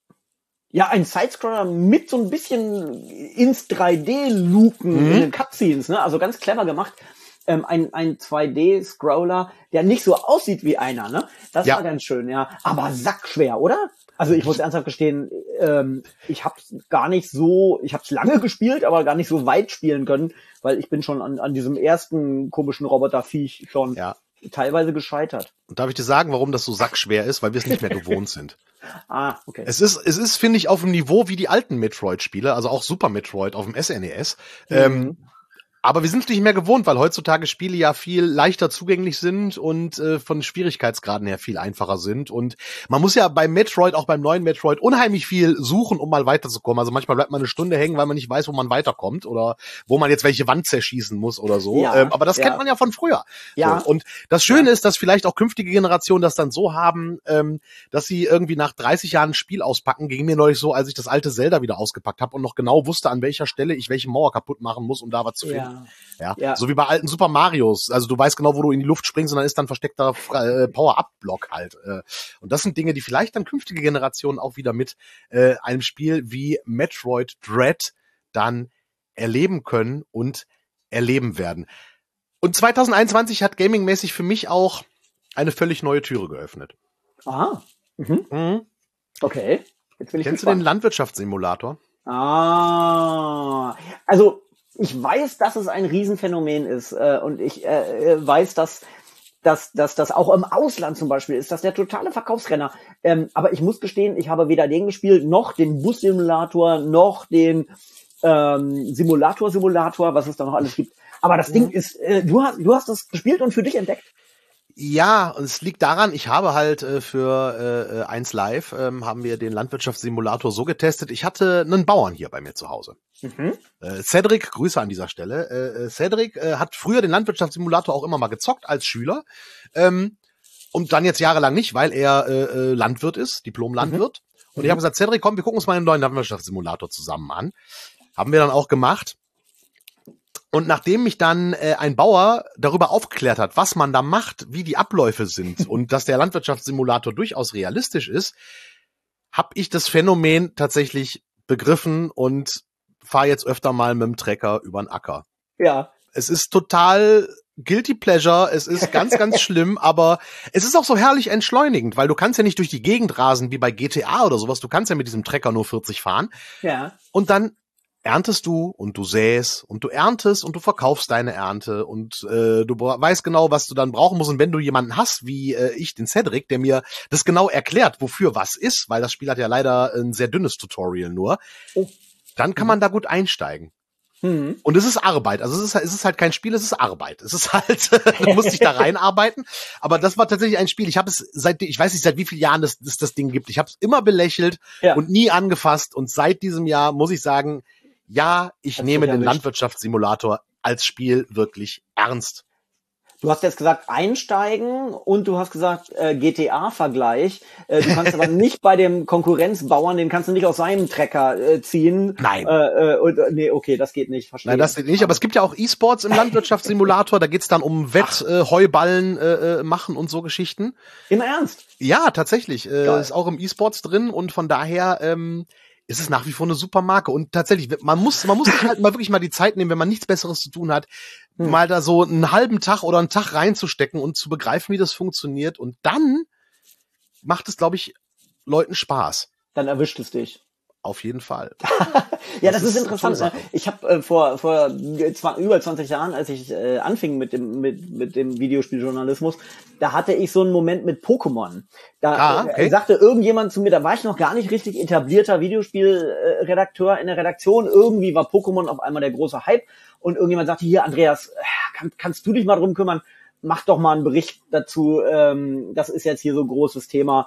Ja, ein Sidescroller mit so ein bisschen ins 3D-Luken in den Cutscenes, ne? Also ganz clever gemacht. Ein 2D-Scroller, der nicht so aussieht wie einer, ne? Das war ganz schön, ja. Aber sackschwer, oder? Also ich muss ernsthaft gestehen, ich hab's lange gespielt, aber gar nicht so weit spielen können, weil ich bin schon an diesem ersten komischen Roboterviech schon teilweise gescheitert. Und darf ich dir sagen, warum das so sackschwer ist? Weil wir es nicht mehr gewohnt sind. Okay. Es ist, finde ich, auf dem Niveau wie die alten Metroid-Spiele, also auch Super Metroid auf dem SNES. Aber wir sind es nicht mehr gewohnt, weil heutzutage Spiele ja viel leichter zugänglich sind und von Schwierigkeitsgraden her viel einfacher sind. Und man muss ja beim Metroid, auch beim neuen Metroid, unheimlich viel suchen, um mal weiterzukommen. Also manchmal bleibt man eine Stunde hängen, weil man nicht weiß, wo man weiterkommt oder wo man jetzt welche Wand zerschießen muss oder so. Aber das kennt man ja von früher. Ja. So. Und das Schöne ist, dass vielleicht auch künftige Generationen das dann so haben, dass sie irgendwie nach 30 Jahren ein Spiel auspacken. Ging mir neulich so, als ich das alte Zelda wieder ausgepackt habe und noch genau wusste, an welcher Stelle ich welche Mauer kaputt machen muss, um da was zu finden. Ja, so wie bei alten Super Marios. Also du weißt genau, wo du in die Luft springst und dann ist dann versteckter Power-Up-Block halt. Und das sind Dinge, die vielleicht dann künftige Generationen auch wieder mit einem Spiel wie Metroid Dread dann erleben können und erleben werden. Und 2021 hat gamingmäßig für mich auch eine völlig neue Türe geöffnet. Aha. Okay. Jetzt bin ich Kennst du den Landwirtschaftssimulator? Also ich weiß, dass es ein Riesenphänomen ist und ich weiß, dass das auch im Ausland zum Beispiel ist, dass der totale Verkaufsrenner. Aber ich muss gestehen, ich habe weder den gespielt, noch den Bus-Simulator, noch den Simulator, was es da noch alles gibt. Aber das Ding ist, du hast das gespielt und für dich entdeckt? Ja, und es liegt daran, ich habe halt für 1 Live haben wir den Landwirtschaftssimulator so getestet. Ich hatte einen Bauern hier bei mir zu Hause. Cedric, Grüße an dieser Stelle. Cedric hat früher den Landwirtschaftssimulator auch immer mal gezockt als Schüler. Und dann jetzt jahrelang nicht, weil er Landwirt ist, Diplom-Landwirt. Und ich habe gesagt, Cedric, komm, wir gucken uns mal einen neuen Landwirtschaftssimulator zusammen an. Haben wir dann auch gemacht. Und nachdem mich dann ein Bauer darüber aufgeklärt hat, was man da macht, wie die Abläufe sind und dass der Landwirtschaftssimulator durchaus realistisch ist, habe ich das Phänomen tatsächlich begriffen und fahre jetzt öfter mal mit dem Trecker über den Acker. Ja. Es ist total guilty pleasure, es ist ganz, ganz schlimm, aber es ist auch so herrlich entschleunigend, weil du kannst ja nicht durch die Gegend rasen wie bei GTA oder sowas, du kannst ja mit diesem Trecker nur 40 fahren. Ja. Und dann erntest du und du säst und du erntest und du verkaufst deine Ernte und du weißt genau, was du dann brauchen musst. Und wenn du jemanden hast, wie ich, den Cedric, der mir das genau erklärt, wofür was ist, weil das Spiel hat ja leider ein sehr dünnes Tutorial nur, dann kann man da gut einsteigen. Und es ist Arbeit. Also es ist halt kein Spiel, es ist Arbeit. Es ist halt, du musst dich da reinarbeiten. Aber das war tatsächlich ein Spiel. Ich habe es ich weiß nicht, seit wie vielen Jahren es das Ding gibt. Ich habe es immer belächelt und nie angefasst. Und seit diesem Jahr muss ich sagen, ja, ich nehme den Landwirtschaftssimulator als Spiel wirklich ernst. Du hast jetzt gesagt einsteigen und du hast gesagt GTA-Vergleich. Du kannst aber nicht bei dem Konkurrenzbauern, den kannst du nicht aus seinem Trecker ziehen. Nein. Nee, okay, das geht nicht. Verstehe. Nein, das geht nicht. Aber es gibt ja auch E-Sports im Landwirtschaftssimulator. Da geht's dann um Heuballen machen und so Geschichten. Im Ernst? Ja, tatsächlich. Ist auch im E-Sports drin und von daher ist es nach wie vor eine super Marke. Und tatsächlich, man muss sich halt mal wirklich mal die Zeit nehmen, wenn man nichts Besseres zu tun hat, mal da so einen halben Tag oder einen Tag reinzustecken und zu begreifen, wie das funktioniert. Und dann macht es, glaube ich, Leuten Spaß. Dann erwischt es dich. Auf jeden Fall. Ja, das ist interessant. Ich habe vor über 20 Jahren, als ich anfing mit dem Videospieljournalismus, da hatte ich so einen Moment mit Pokémon. Da sagte irgendjemand zu mir, da war ich noch gar nicht richtig etablierter Videospielredakteur in der Redaktion. Irgendwie war Pokémon auf einmal der große Hype und irgendjemand sagte, hier Andreas, kannst du dich mal drum kümmern? Mach doch mal einen Bericht dazu. Das ist jetzt hier so ein großes Thema.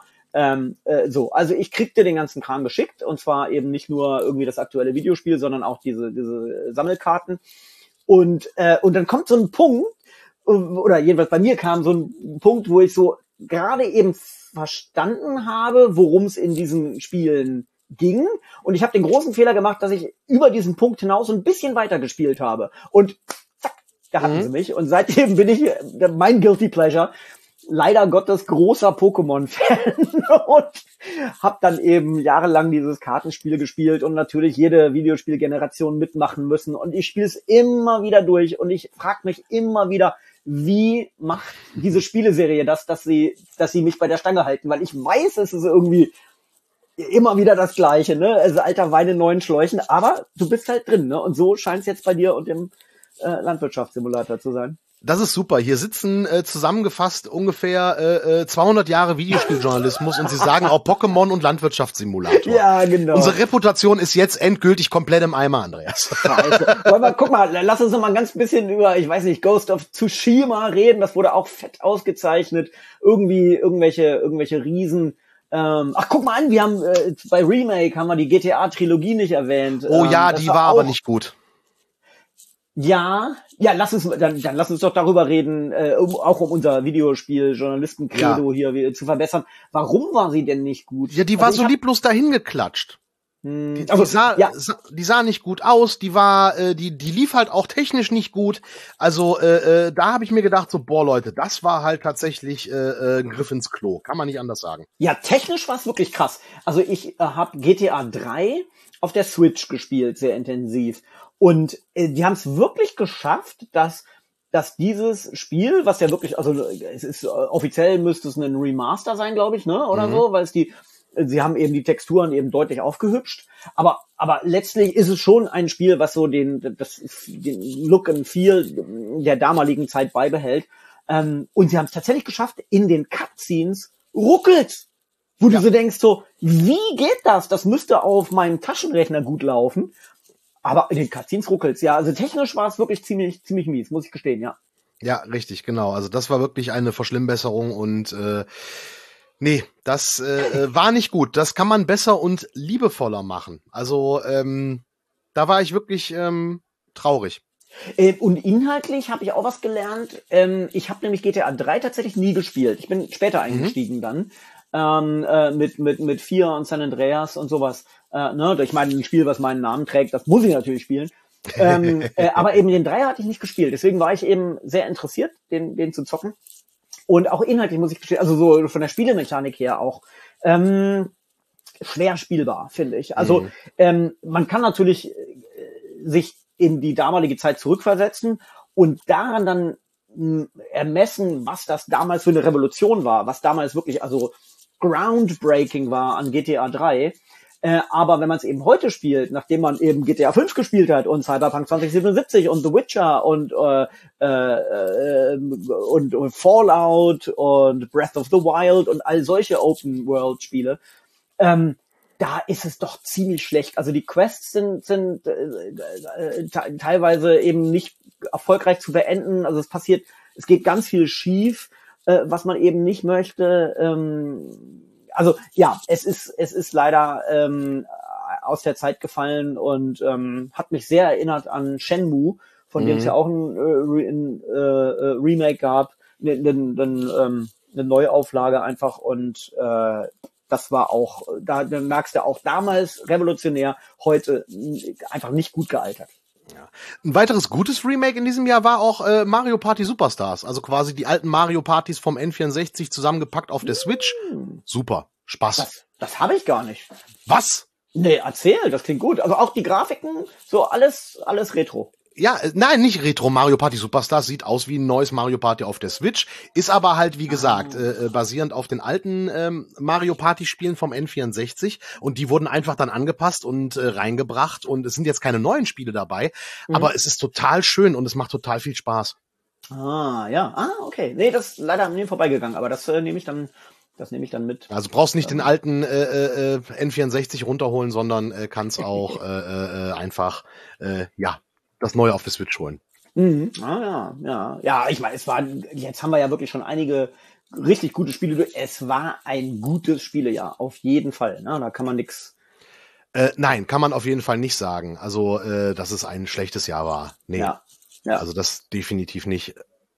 Also ich kriegte den ganzen Kram geschickt und zwar eben nicht nur irgendwie das aktuelle Videospiel, sondern auch diese Sammelkarten und dann kommt so ein Punkt, oder jedenfalls bei mir kam so ein Punkt, wo ich so gerade eben verstanden habe, worum es in diesen Spielen ging und ich habe den großen Fehler gemacht, dass ich über diesen Punkt hinaus ein bisschen weiter gespielt habe und zack, da hatten sie mich und seitdem bin ich mein Guilty Pleasure leider Gottes großer Pokémon-Fan und habe dann eben jahrelang dieses Kartenspiel gespielt und natürlich jede Videospielgeneration mitmachen müssen und ich spiele es immer wieder durch und ich frage mich immer wieder, wie macht diese Spieleserie das, dass sie mich bei der Stange halten, weil ich weiß, es ist irgendwie immer wieder das Gleiche, ne? Also alter Wein in neuen Schläuchen, aber du bist halt drin, ne? Und so scheint es jetzt bei dir und dem Landwirtschaftssimulator zu sein. Das ist super. Hier sitzen zusammengefasst ungefähr 200 Jahre Videospieljournalismus und sie sagen auch Pokémon und Landwirtschaftssimulator. Ja, genau. Unsere Reputation ist jetzt endgültig komplett im Eimer, Andreas. Scheiße. Guck mal, lass uns noch mal ein ganz bisschen über, ich weiß nicht, Ghost of Tsushima reden. Das wurde auch fett ausgezeichnet. Irgendwie irgendwelche Riesen. Guck mal an, wir haben bei Remake haben wir die GTA-Trilogie nicht erwähnt. Oh ja, die war aber nicht gut. Ja, lass uns doch darüber reden, auch um unser Videospiel-Journalisten-Credo hier zu verbessern. Warum war sie denn nicht gut? Ja, die war so lieblos dahingeklatscht. Die sah nicht gut aus, die lief halt auch technisch nicht gut. Also da habe ich mir gedacht, so boah Leute, das war halt tatsächlich ein Griff ins Klo, kann man nicht anders sagen. Ja, technisch war es wirklich krass. Also ich habe GTA 3 auf der Switch gespielt, sehr intensiv. Und die haben es wirklich geschafft, dass dieses Spiel, was ja wirklich, also es ist offiziell müsste es ein Remaster sein, glaube ich, ne, oder so, weil sie haben eben die Texturen eben deutlich aufgehübscht, aber letztlich ist es schon ein Spiel, was so den Look and Feel der damaligen Zeit beibehält. Und sie haben es tatsächlich geschafft, in den Cutscenes ruckelt's, wo du so denkst, so, wie geht das? Das müsste auf meinem Taschenrechner gut laufen. Aber in den Cutscenes ruckelt's, ja. Also technisch war es wirklich ziemlich mies, muss ich gestehen, ja. Ja, richtig, genau. Also das war wirklich eine Verschlimmbesserung und nee, das war nicht gut. Das kann man besser und liebevoller machen. Also da war ich wirklich traurig. Und inhaltlich habe ich auch was gelernt. Ich habe nämlich GTA 3 tatsächlich nie gespielt. Ich bin später eingestiegen dann. Mit 4 und San Andreas und sowas. Ich meine, ein Spiel, was meinen Namen trägt, das muss ich natürlich spielen. Aber eben den 3 hatte ich nicht gespielt. Deswegen war ich eben sehr interessiert, den zu zocken. Und auch inhaltlich muss ich gestehen, also so von der Spielemechanik her auch schwer spielbar, finde ich. Also man kann natürlich sich in die damalige Zeit zurückversetzen und daran dann ermessen, was das damals für eine Revolution war, was damals wirklich also groundbreaking war an GTA 3. Aber wenn man es eben heute spielt, nachdem man eben GTA 5 gespielt hat und Cyberpunk 2077 und The Witcher und Fallout und Breath of the Wild und all solche Open-World-Spiele, da ist es doch ziemlich schlecht. Also die Quests sind teilweise eben nicht erfolgreich zu beenden. Also es geht ganz viel schief, was man eben nicht möchte. Also ja, es ist leider aus der Zeit gefallen und hat mich sehr erinnert an Shenmue, von dem es ja auch ein Remake gab, eine Neuauflage einfach und das war auch, da merkst du auch damals revolutionär, heute einfach nicht gut gealtert. Ja. Ein weiteres gutes Remake in diesem Jahr war auch Mario Party Superstars, also quasi die alten Mario Partys vom N64 zusammengepackt auf der Switch. Super, Spaß. Das habe ich gar nicht. Was? Nee, erzähl, das klingt gut. Also auch die Grafiken, so alles Retro. Ja, nein, nicht Retro. Mario Party Superstars sieht aus wie ein neues Mario Party auf der Switch, ist aber halt, wie gesagt, basierend auf den alten Mario Party Spielen vom N64 und die wurden einfach dann angepasst und reingebracht und es sind jetzt keine neuen Spiele dabei, aber es ist total schön und es macht total viel Spaß. Okay. Nee, das ist leider an mir vorbeigegangen, aber das nehme ich dann mit. Also brauchst nicht den alten N64 runterholen, sondern kannst auch einfach das Neue auf der Switch holen. Ja, ich meine, jetzt haben wir ja wirklich schon einige richtig gute Spiele. Es war ein gutes Spielejahr, auf jeden Fall. Ne? Da kann man nix. Nein, kann man auf jeden Fall nicht sagen. Also, dass es ein schlechtes Jahr war. Nee. Ja. Also das definitiv nicht.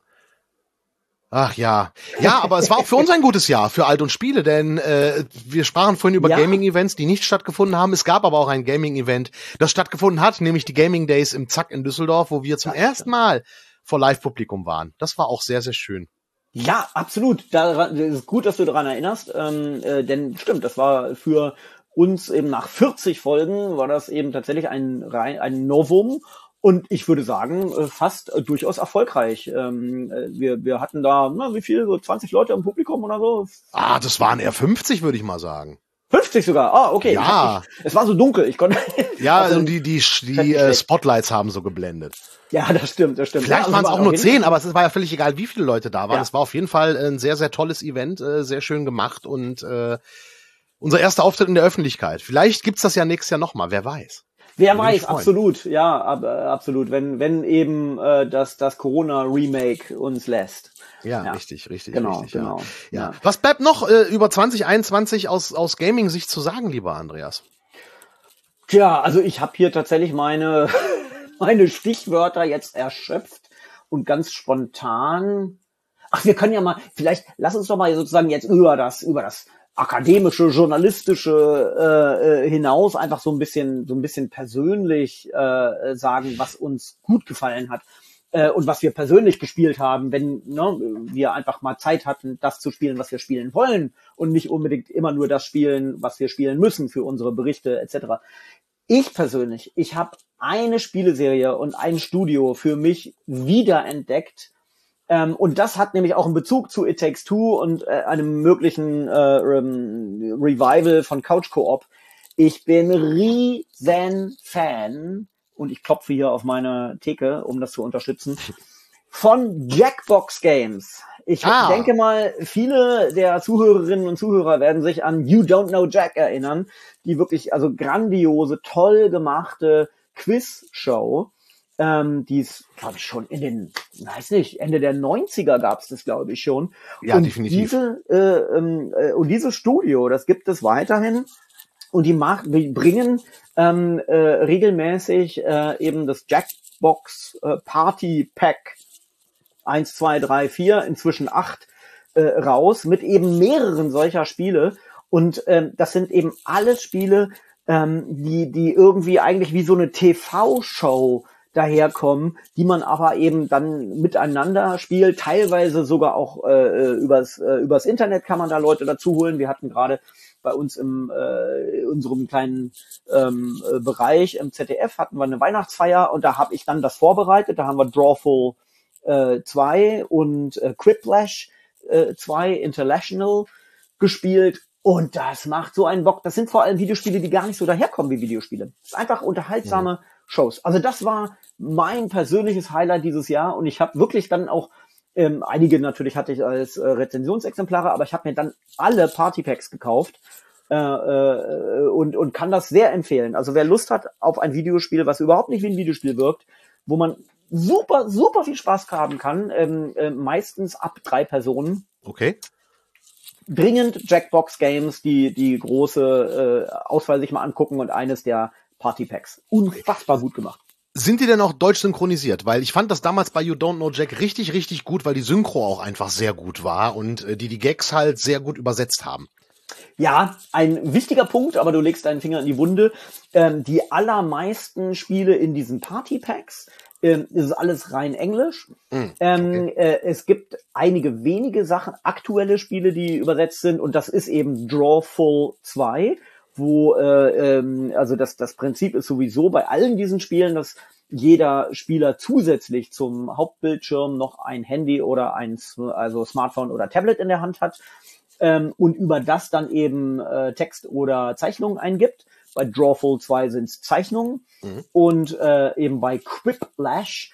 Ach ja. Ja, aber es war auch für uns ein gutes Jahr, für Alt und Spiele, denn wir sprachen vorhin über Gaming-Events, die nicht stattgefunden haben. Es gab aber auch ein Gaming-Event, das stattgefunden hat, nämlich die Gaming Days im Zack in Düsseldorf, wo wir zum ersten Mal vor Live-Publikum waren. Das war auch sehr, sehr schön. Ja, absolut. Das ist gut, dass du daran erinnerst, denn stimmt, das war für uns eben nach 40 Folgen, war das eben tatsächlich ein Novum. Und ich würde sagen, fast durchaus erfolgreich. Wir hatten da, wie viel? So 20 Leute im Publikum oder so? Das waren eher 50, würde ich mal sagen. 50 sogar? Okay. Ja. Es war so dunkel, ich konnte... Ja, also die Spotlights haben so geblendet. Ja, das stimmt. Vielleicht waren es auch nur 10, aber es war ja völlig egal, wie viele Leute da waren. Ja. Es war auf jeden Fall ein sehr, sehr tolles Event, sehr schön gemacht und unser erster Auftritt in der Öffentlichkeit. Vielleicht gibt's das ja nächstes Jahr nochmal, wer weiß. Wer weiß, absolut, ja, absolut, wenn eben das Corona-Remake uns lässt. Ja, richtig. Genau. Ja. Was bleibt noch über 2021 aus Gaming-Sicht zu sagen, lieber Andreas? Tja, also ich habe hier tatsächlich meine Stichwörter jetzt erschöpft und ganz spontan. Ach, wir können ja mal, vielleicht lass uns doch mal sozusagen jetzt über das akademische, journalistische hinaus einfach so ein bisschen persönlich sagen, was uns gut gefallen hat und was wir persönlich gespielt haben, wenn wir einfach mal Zeit hatten, das zu spielen, was wir spielen wollen und nicht unbedingt immer nur das spielen, was wir spielen müssen für unsere Berichte etc. Ich persönlich, ich habe eine Spieleserie und ein Studio für mich wiederentdeckt. Und das hat nämlich auch einen Bezug zu It Takes Two und einem möglichen Revival von Couch Co-op. Ich bin riesen Fan und ich klopfe hier auf meine Theke, um das zu unterstützen, von Jackbox Games. Ich denke mal, viele der Zuhörerinnen und Zuhörer werden sich an You Don't Know Jack erinnern, die wirklich also grandiose, toll gemachte Quiz-Show. Die ist, glaube ich, schon Ende der 90er gab's das, glaube ich, schon. Ja, und definitiv. Dieses Studio, das gibt es weiterhin. Und die bringen regelmäßig eben das Jackbox Party Pack 1, 2, 3, 4, inzwischen 8 raus mit eben mehreren solcher Spiele. Und das sind eben alles Spiele, die irgendwie eigentlich wie so eine TV-Show daherkommen, die man aber eben dann miteinander spielt, teilweise sogar auch übers Internet kann man da Leute dazu holen. Wir hatten gerade bei uns in unserem kleinen Bereich im ZDF hatten wir eine Weihnachtsfeier und da habe ich dann das vorbereitet. Da haben wir Drawful 2 und Quiplash 2 International gespielt. Und das macht so einen Bock. Das sind vor allem Videospiele, die gar nicht so daherkommen wie Videospiele. Das ist einfach unterhaltsame Shows. Also das war mein persönliches Highlight dieses Jahr. Und ich habe wirklich dann auch, einige natürlich hatte ich als Rezensionsexemplare, aber ich habe mir dann alle Partypacks gekauft. und kann das sehr empfehlen. Also wer Lust hat auf ein Videospiel, was überhaupt nicht wie ein Videospiel wirkt, wo man super, super viel Spaß haben kann, meistens ab 3 Personen. Okay. Dringend Jackbox Games, die große Auswahl sich mal angucken und eines der Party Packs. Unfassbar gut gemacht. Sind die denn auch deutsch synchronisiert? Weil ich fand das damals bei You Don't Know Jack richtig, richtig gut, weil die Synchro auch einfach sehr gut war und die Gags halt sehr gut übersetzt haben. Ja, ein wichtiger Punkt, aber du legst deinen Finger in die Wunde. Die allermeisten Spiele in diesen Party Packs ist alles rein Englisch. Okay. Es gibt einige wenige Sachen, aktuelle Spiele, die übersetzt sind, und das ist eben Drawful 2, wo also das Prinzip ist sowieso bei allen diesen Spielen, dass jeder Spieler zusätzlich zum Hauptbildschirm noch ein Handy oder also Smartphone oder Tablet in der Hand hat und über das dann eben Text oder Zeichnungen eingibt. Bei Drawful 2 sind es Zeichnungen und eben bei Quiplash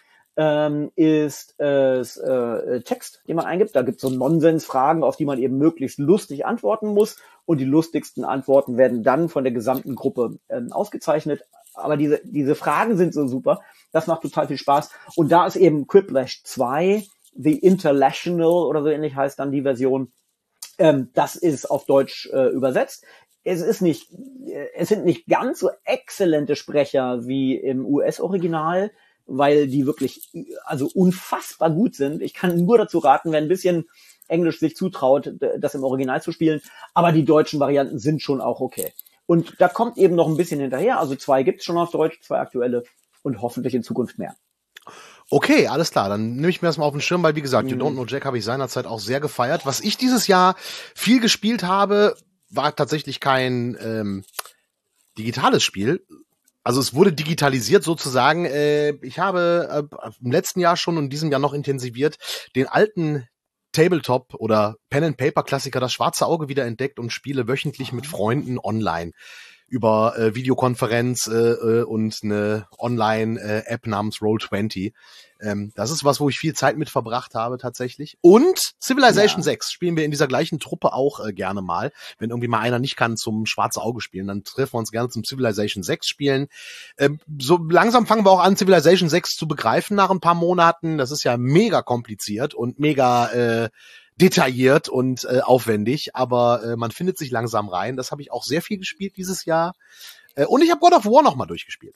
ist es Text, den man eingibt. Da gibt es so Nonsensfragen, auf die man eben möglichst lustig antworten muss, und die lustigsten Antworten werden dann von der gesamten Gruppe ausgezeichnet. Aber diese Fragen sind so super, das macht total viel Spaß. Und da ist eben Quiplash 2, The International oder so ähnlich heißt dann die Version. Das ist auf Deutsch übersetzt. Es sind nicht ganz so exzellente Sprecher wie im US-Original, weil die wirklich also unfassbar gut sind. Ich kann nur dazu raten, wer ein bisschen Englisch sich zutraut, das im Original zu spielen. Aber die deutschen Varianten sind schon auch okay. Und da kommt eben noch ein bisschen hinterher. Also 2 gibt's schon auf Deutsch, 2 aktuelle und hoffentlich in Zukunft mehr. Okay, alles klar, dann nehme ich mir das mal auf den Schirm, weil wie gesagt, You Don't Know Jack habe ich seinerzeit auch sehr gefeiert. Was ich dieses Jahr viel gespielt habe, war tatsächlich kein digitales Spiel. Also es wurde digitalisiert sozusagen. Ich habe im letzten Jahr schon und in diesem Jahr noch intensiviert den alten Tabletop- oder Pen-and-Paper-Klassiker Das Schwarze Auge wieder entdeckt und spiele wöchentlich mit Freunden online über Videokonferenz und eine Online-App namens Roll20. Das ist was, wo ich viel Zeit mit verbracht habe tatsächlich. Und Civilization 6 spielen wir in dieser gleichen Truppe auch gerne mal. Wenn irgendwie mal einer nicht kann zum Schwarze Auge spielen, dann treffen wir uns gerne zum Civilization 6 spielen. So langsam fangen wir auch an, Civilization 6 zu begreifen nach ein paar Monaten. Das ist ja mega kompliziert und mega detailliert und aufwendig, aber man findet sich langsam rein. Das habe ich auch sehr viel gespielt dieses Jahr. Und ich habe God of War noch mal durchgespielt.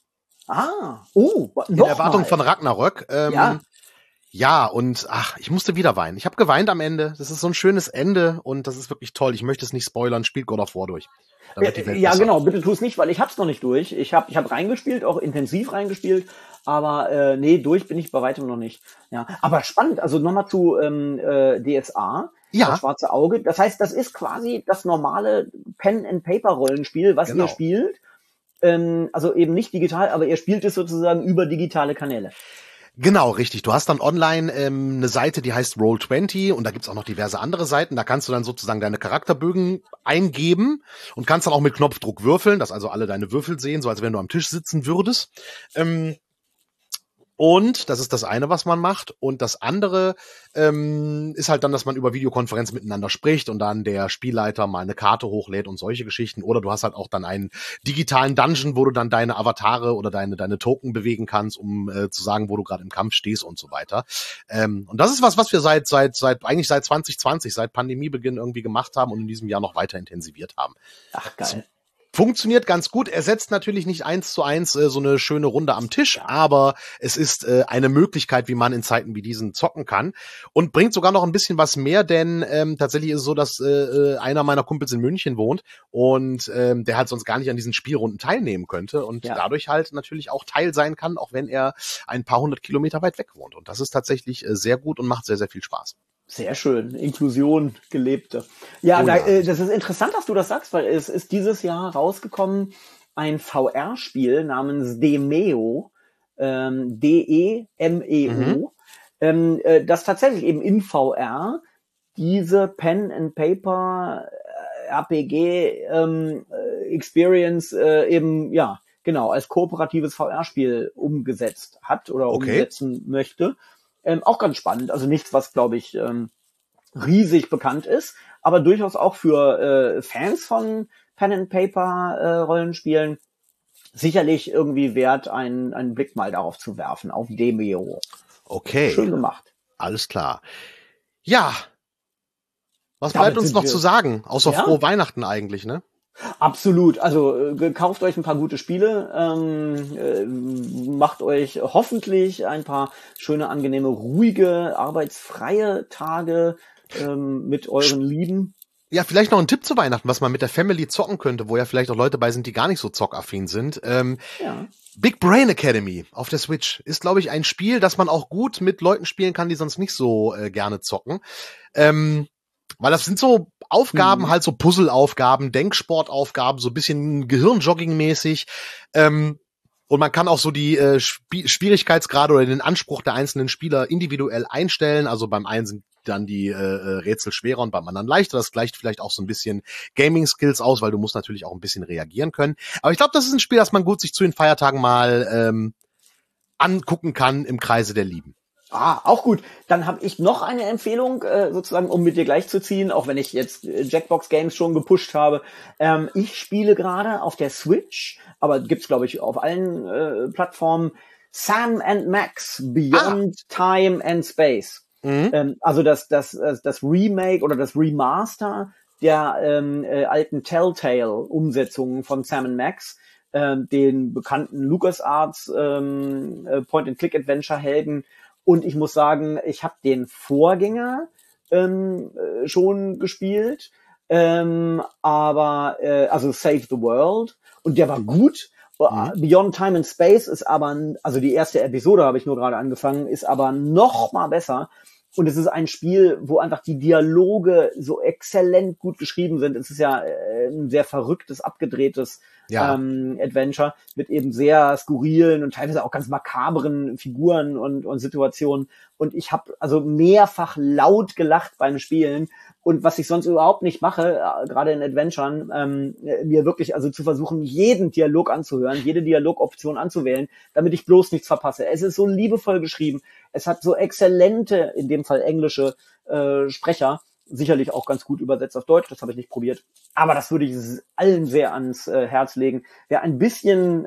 In Erwartung von Ragnarök. Ja, und ich musste wieder weinen. Ich habe geweint am Ende. Das ist so ein schönes Ende und das ist wirklich toll. Ich möchte es nicht spoilern. Spielt God of War durch. Ja, genau. Bitte tu es nicht, weil ich hab's noch nicht durch. Ich hab reingespielt, auch intensiv reingespielt, aber nee, durch bin ich bei weitem noch nicht. Ja, aber spannend. Also nochmal zu DSA. Ja. Das Schwarze Auge. Das heißt, das ist quasi das normale Pen-and-Paper-Rollenspiel, was ihr spielt. Also eben nicht digital, aber ihr spielt es sozusagen über digitale Kanäle. Genau, richtig. Du hast dann online eine Seite, die heißt Roll20 und da gibt's auch noch diverse andere Seiten. Da kannst du dann sozusagen deine Charakterbögen eingeben und kannst dann auch mit Knopfdruck würfeln, dass also alle deine Würfel sehen, so als wenn du am Tisch sitzen würdest. Und das ist das eine, was man macht. Und das andere ist halt dann, dass man über Videokonferenz miteinander spricht und dann der Spielleiter mal eine Karte hochlädt und solche Geschichten. Oder du hast halt auch dann einen digitalen Dungeon, wo du dann deine Avatare oder deine Token bewegen kannst, um zu sagen, wo du gerade im Kampf stehst und so weiter. Und das ist was wir seit 2020, seit Pandemiebeginn irgendwie gemacht haben und in diesem Jahr noch weiter intensiviert haben. Ach, geil. Funktioniert ganz gut, ersetzt natürlich nicht 1:1 so eine schöne Runde am Tisch, aber es ist eine Möglichkeit, wie man in Zeiten wie diesen zocken kann und bringt sogar noch ein bisschen was mehr, denn tatsächlich ist es so, dass einer meiner Kumpels in München wohnt und der halt sonst gar nicht an diesen Spielrunden teilnehmen könnte und dadurch halt natürlich auch Teil sein kann, auch wenn er ein paar 100 Kilometer weit weg wohnt. Und das ist tatsächlich sehr gut und macht sehr, sehr viel Spaß. Sehr schön. Inklusion gelebte. Ja, das ist interessant, dass du das sagst, weil es ist dieses Jahr rausgekommen ein VR-Spiel namens Demeo, D-E-M-E-O, das tatsächlich eben in VR diese Pen-and-Paper RPG Experience eben, ja, genau, als kooperatives VR-Spiel umgesetzt hat oder umsetzen möchte. Auch ganz spannend, also nichts, was, glaube ich, riesig bekannt ist, aber durchaus auch für Fans von Pen-and-Paper-Rollenspielen sicherlich irgendwie wert, einen Blick mal darauf zu werfen, auf Demeo. Okay. Schön gemacht. Alles klar. Ja. Was bleibt uns noch zu sagen? Außer frohe Weihnachten eigentlich, ne? Absolut. Also kauft euch ein paar gute Spiele, macht euch hoffentlich ein paar schöne, angenehme, ruhige, arbeitsfreie Tage mit euren Lieben. Ja, vielleicht noch ein Tipp zu Weihnachten, was man mit der Family zocken könnte, wo ja vielleicht auch Leute bei sind, die gar nicht so zockaffin sind. Big Brain Academy auf der Switch ist, glaube ich, ein Spiel, das man auch gut mit Leuten spielen kann, die sonst nicht so gerne zocken. Weil das sind so Aufgaben, halt so Puzzle-Aufgaben, Denksportaufgaben, so ein bisschen Gehirnjogging-mäßig. Und man kann auch so die Schwierigkeitsgrade oder den Anspruch der einzelnen Spieler individuell einstellen. Also beim einen sind dann die Rätsel schwerer und beim anderen leichter. Das gleicht vielleicht auch so ein bisschen Gaming-Skills aus, weil du musst natürlich auch ein bisschen reagieren können. Aber ich glaube, das ist ein Spiel, das man gut sich zu den Feiertagen mal angucken kann im Kreise der Lieben. Auch gut. Dann habe ich noch eine Empfehlung, sozusagen, um mit dir gleichzuziehen, auch wenn ich jetzt Jackbox Games schon gepusht habe. Ich spiele gerade auf der Switch, aber gibt's, glaube ich, auf allen Plattformen, Sam & Max Beyond Time and Space. Also das Remake oder das Remaster der alten Telltale-Umsetzungen von Sam & Max, den bekannten LucasArts Point-and-Click-Adventure-Helden. Und ich muss sagen, ich habe den Vorgänger schon gespielt, aber also Save the World, und der war gut. Beyond Time and Space ist aber, also die erste Episode habe ich nur gerade angefangen, ist aber noch mal besser. Und es ist ein Spiel, wo einfach die Dialoge so exzellent gut geschrieben sind. Es ist ja ein sehr verrücktes, abgedrehtes Adventure mit eben sehr skurrilen und teilweise auch ganz makabren Figuren und Situationen. Und ich habe also mehrfach laut gelacht beim Spielen. Und was ich sonst überhaupt nicht mache, gerade in Adventuren, mir wirklich also zu versuchen, jeden Dialog anzuhören, jede Dialogoption anzuwählen, damit ich bloß nichts verpasse. Es ist so liebevoll geschrieben. Es hat so exzellente, in dem Fall englische Sprecher, sicherlich auch ganz gut übersetzt auf Deutsch, das habe ich nicht probiert. Aber das würde ich allen sehr ans Herz legen. Wer ein bisschen,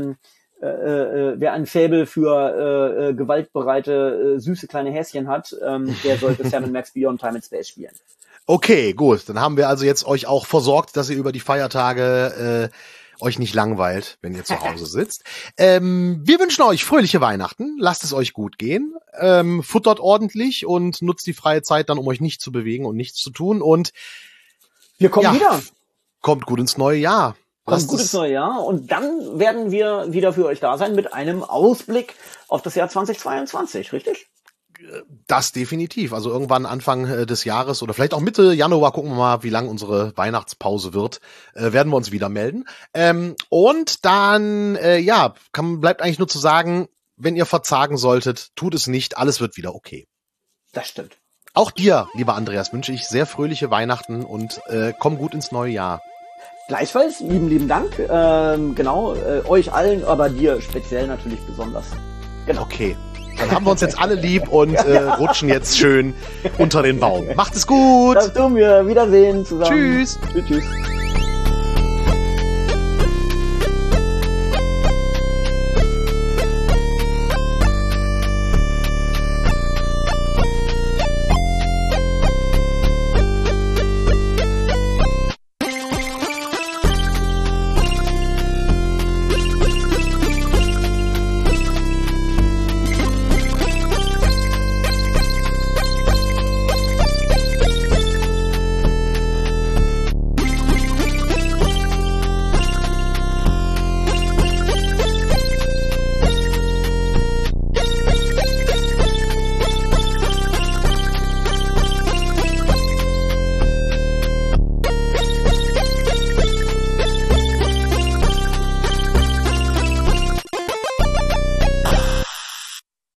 wer ein Faible für gewaltbereite, süße kleine Häschen hat, der sollte Sam & Max Beyond Time and Space spielen. Okay, gut. Dann haben wir also jetzt euch auch versorgt, dass ihr über die Feiertage euch nicht langweilt, wenn ihr zu Hause sitzt. Wir wünschen euch fröhliche Weihnachten. Lasst es euch gut gehen. Futtert ordentlich und nutzt die freie Zeit dann, um euch nicht zu bewegen und nichts zu tun. Und wir kommen wieder. Kommt gut ins neue Jahr. Kommt gut ins neue Jahr. Und dann werden wir wieder für euch da sein mit einem Ausblick auf das Jahr 2022, richtig? Das definitiv. Also irgendwann Anfang des Jahres oder vielleicht auch Mitte Januar, gucken wir mal, wie lang unsere Weihnachtspause wird, werden wir uns wieder melden. Und dann, bleibt eigentlich nur zu sagen, wenn ihr verzagen solltet, tut es nicht, alles wird wieder okay. Das stimmt. Auch dir, lieber Andreas, wünsche ich sehr fröhliche Weihnachten und komm gut ins neue Jahr. Gleichfalls, lieben Dank. Euch allen, aber dir speziell natürlich besonders. Genau. Okay. Dann haben wir uns jetzt alle lieb und rutschen jetzt schön unter den Baum. Macht es gut. Das tun wir. Wiedersehen zusammen. Tschüss. Tschüss.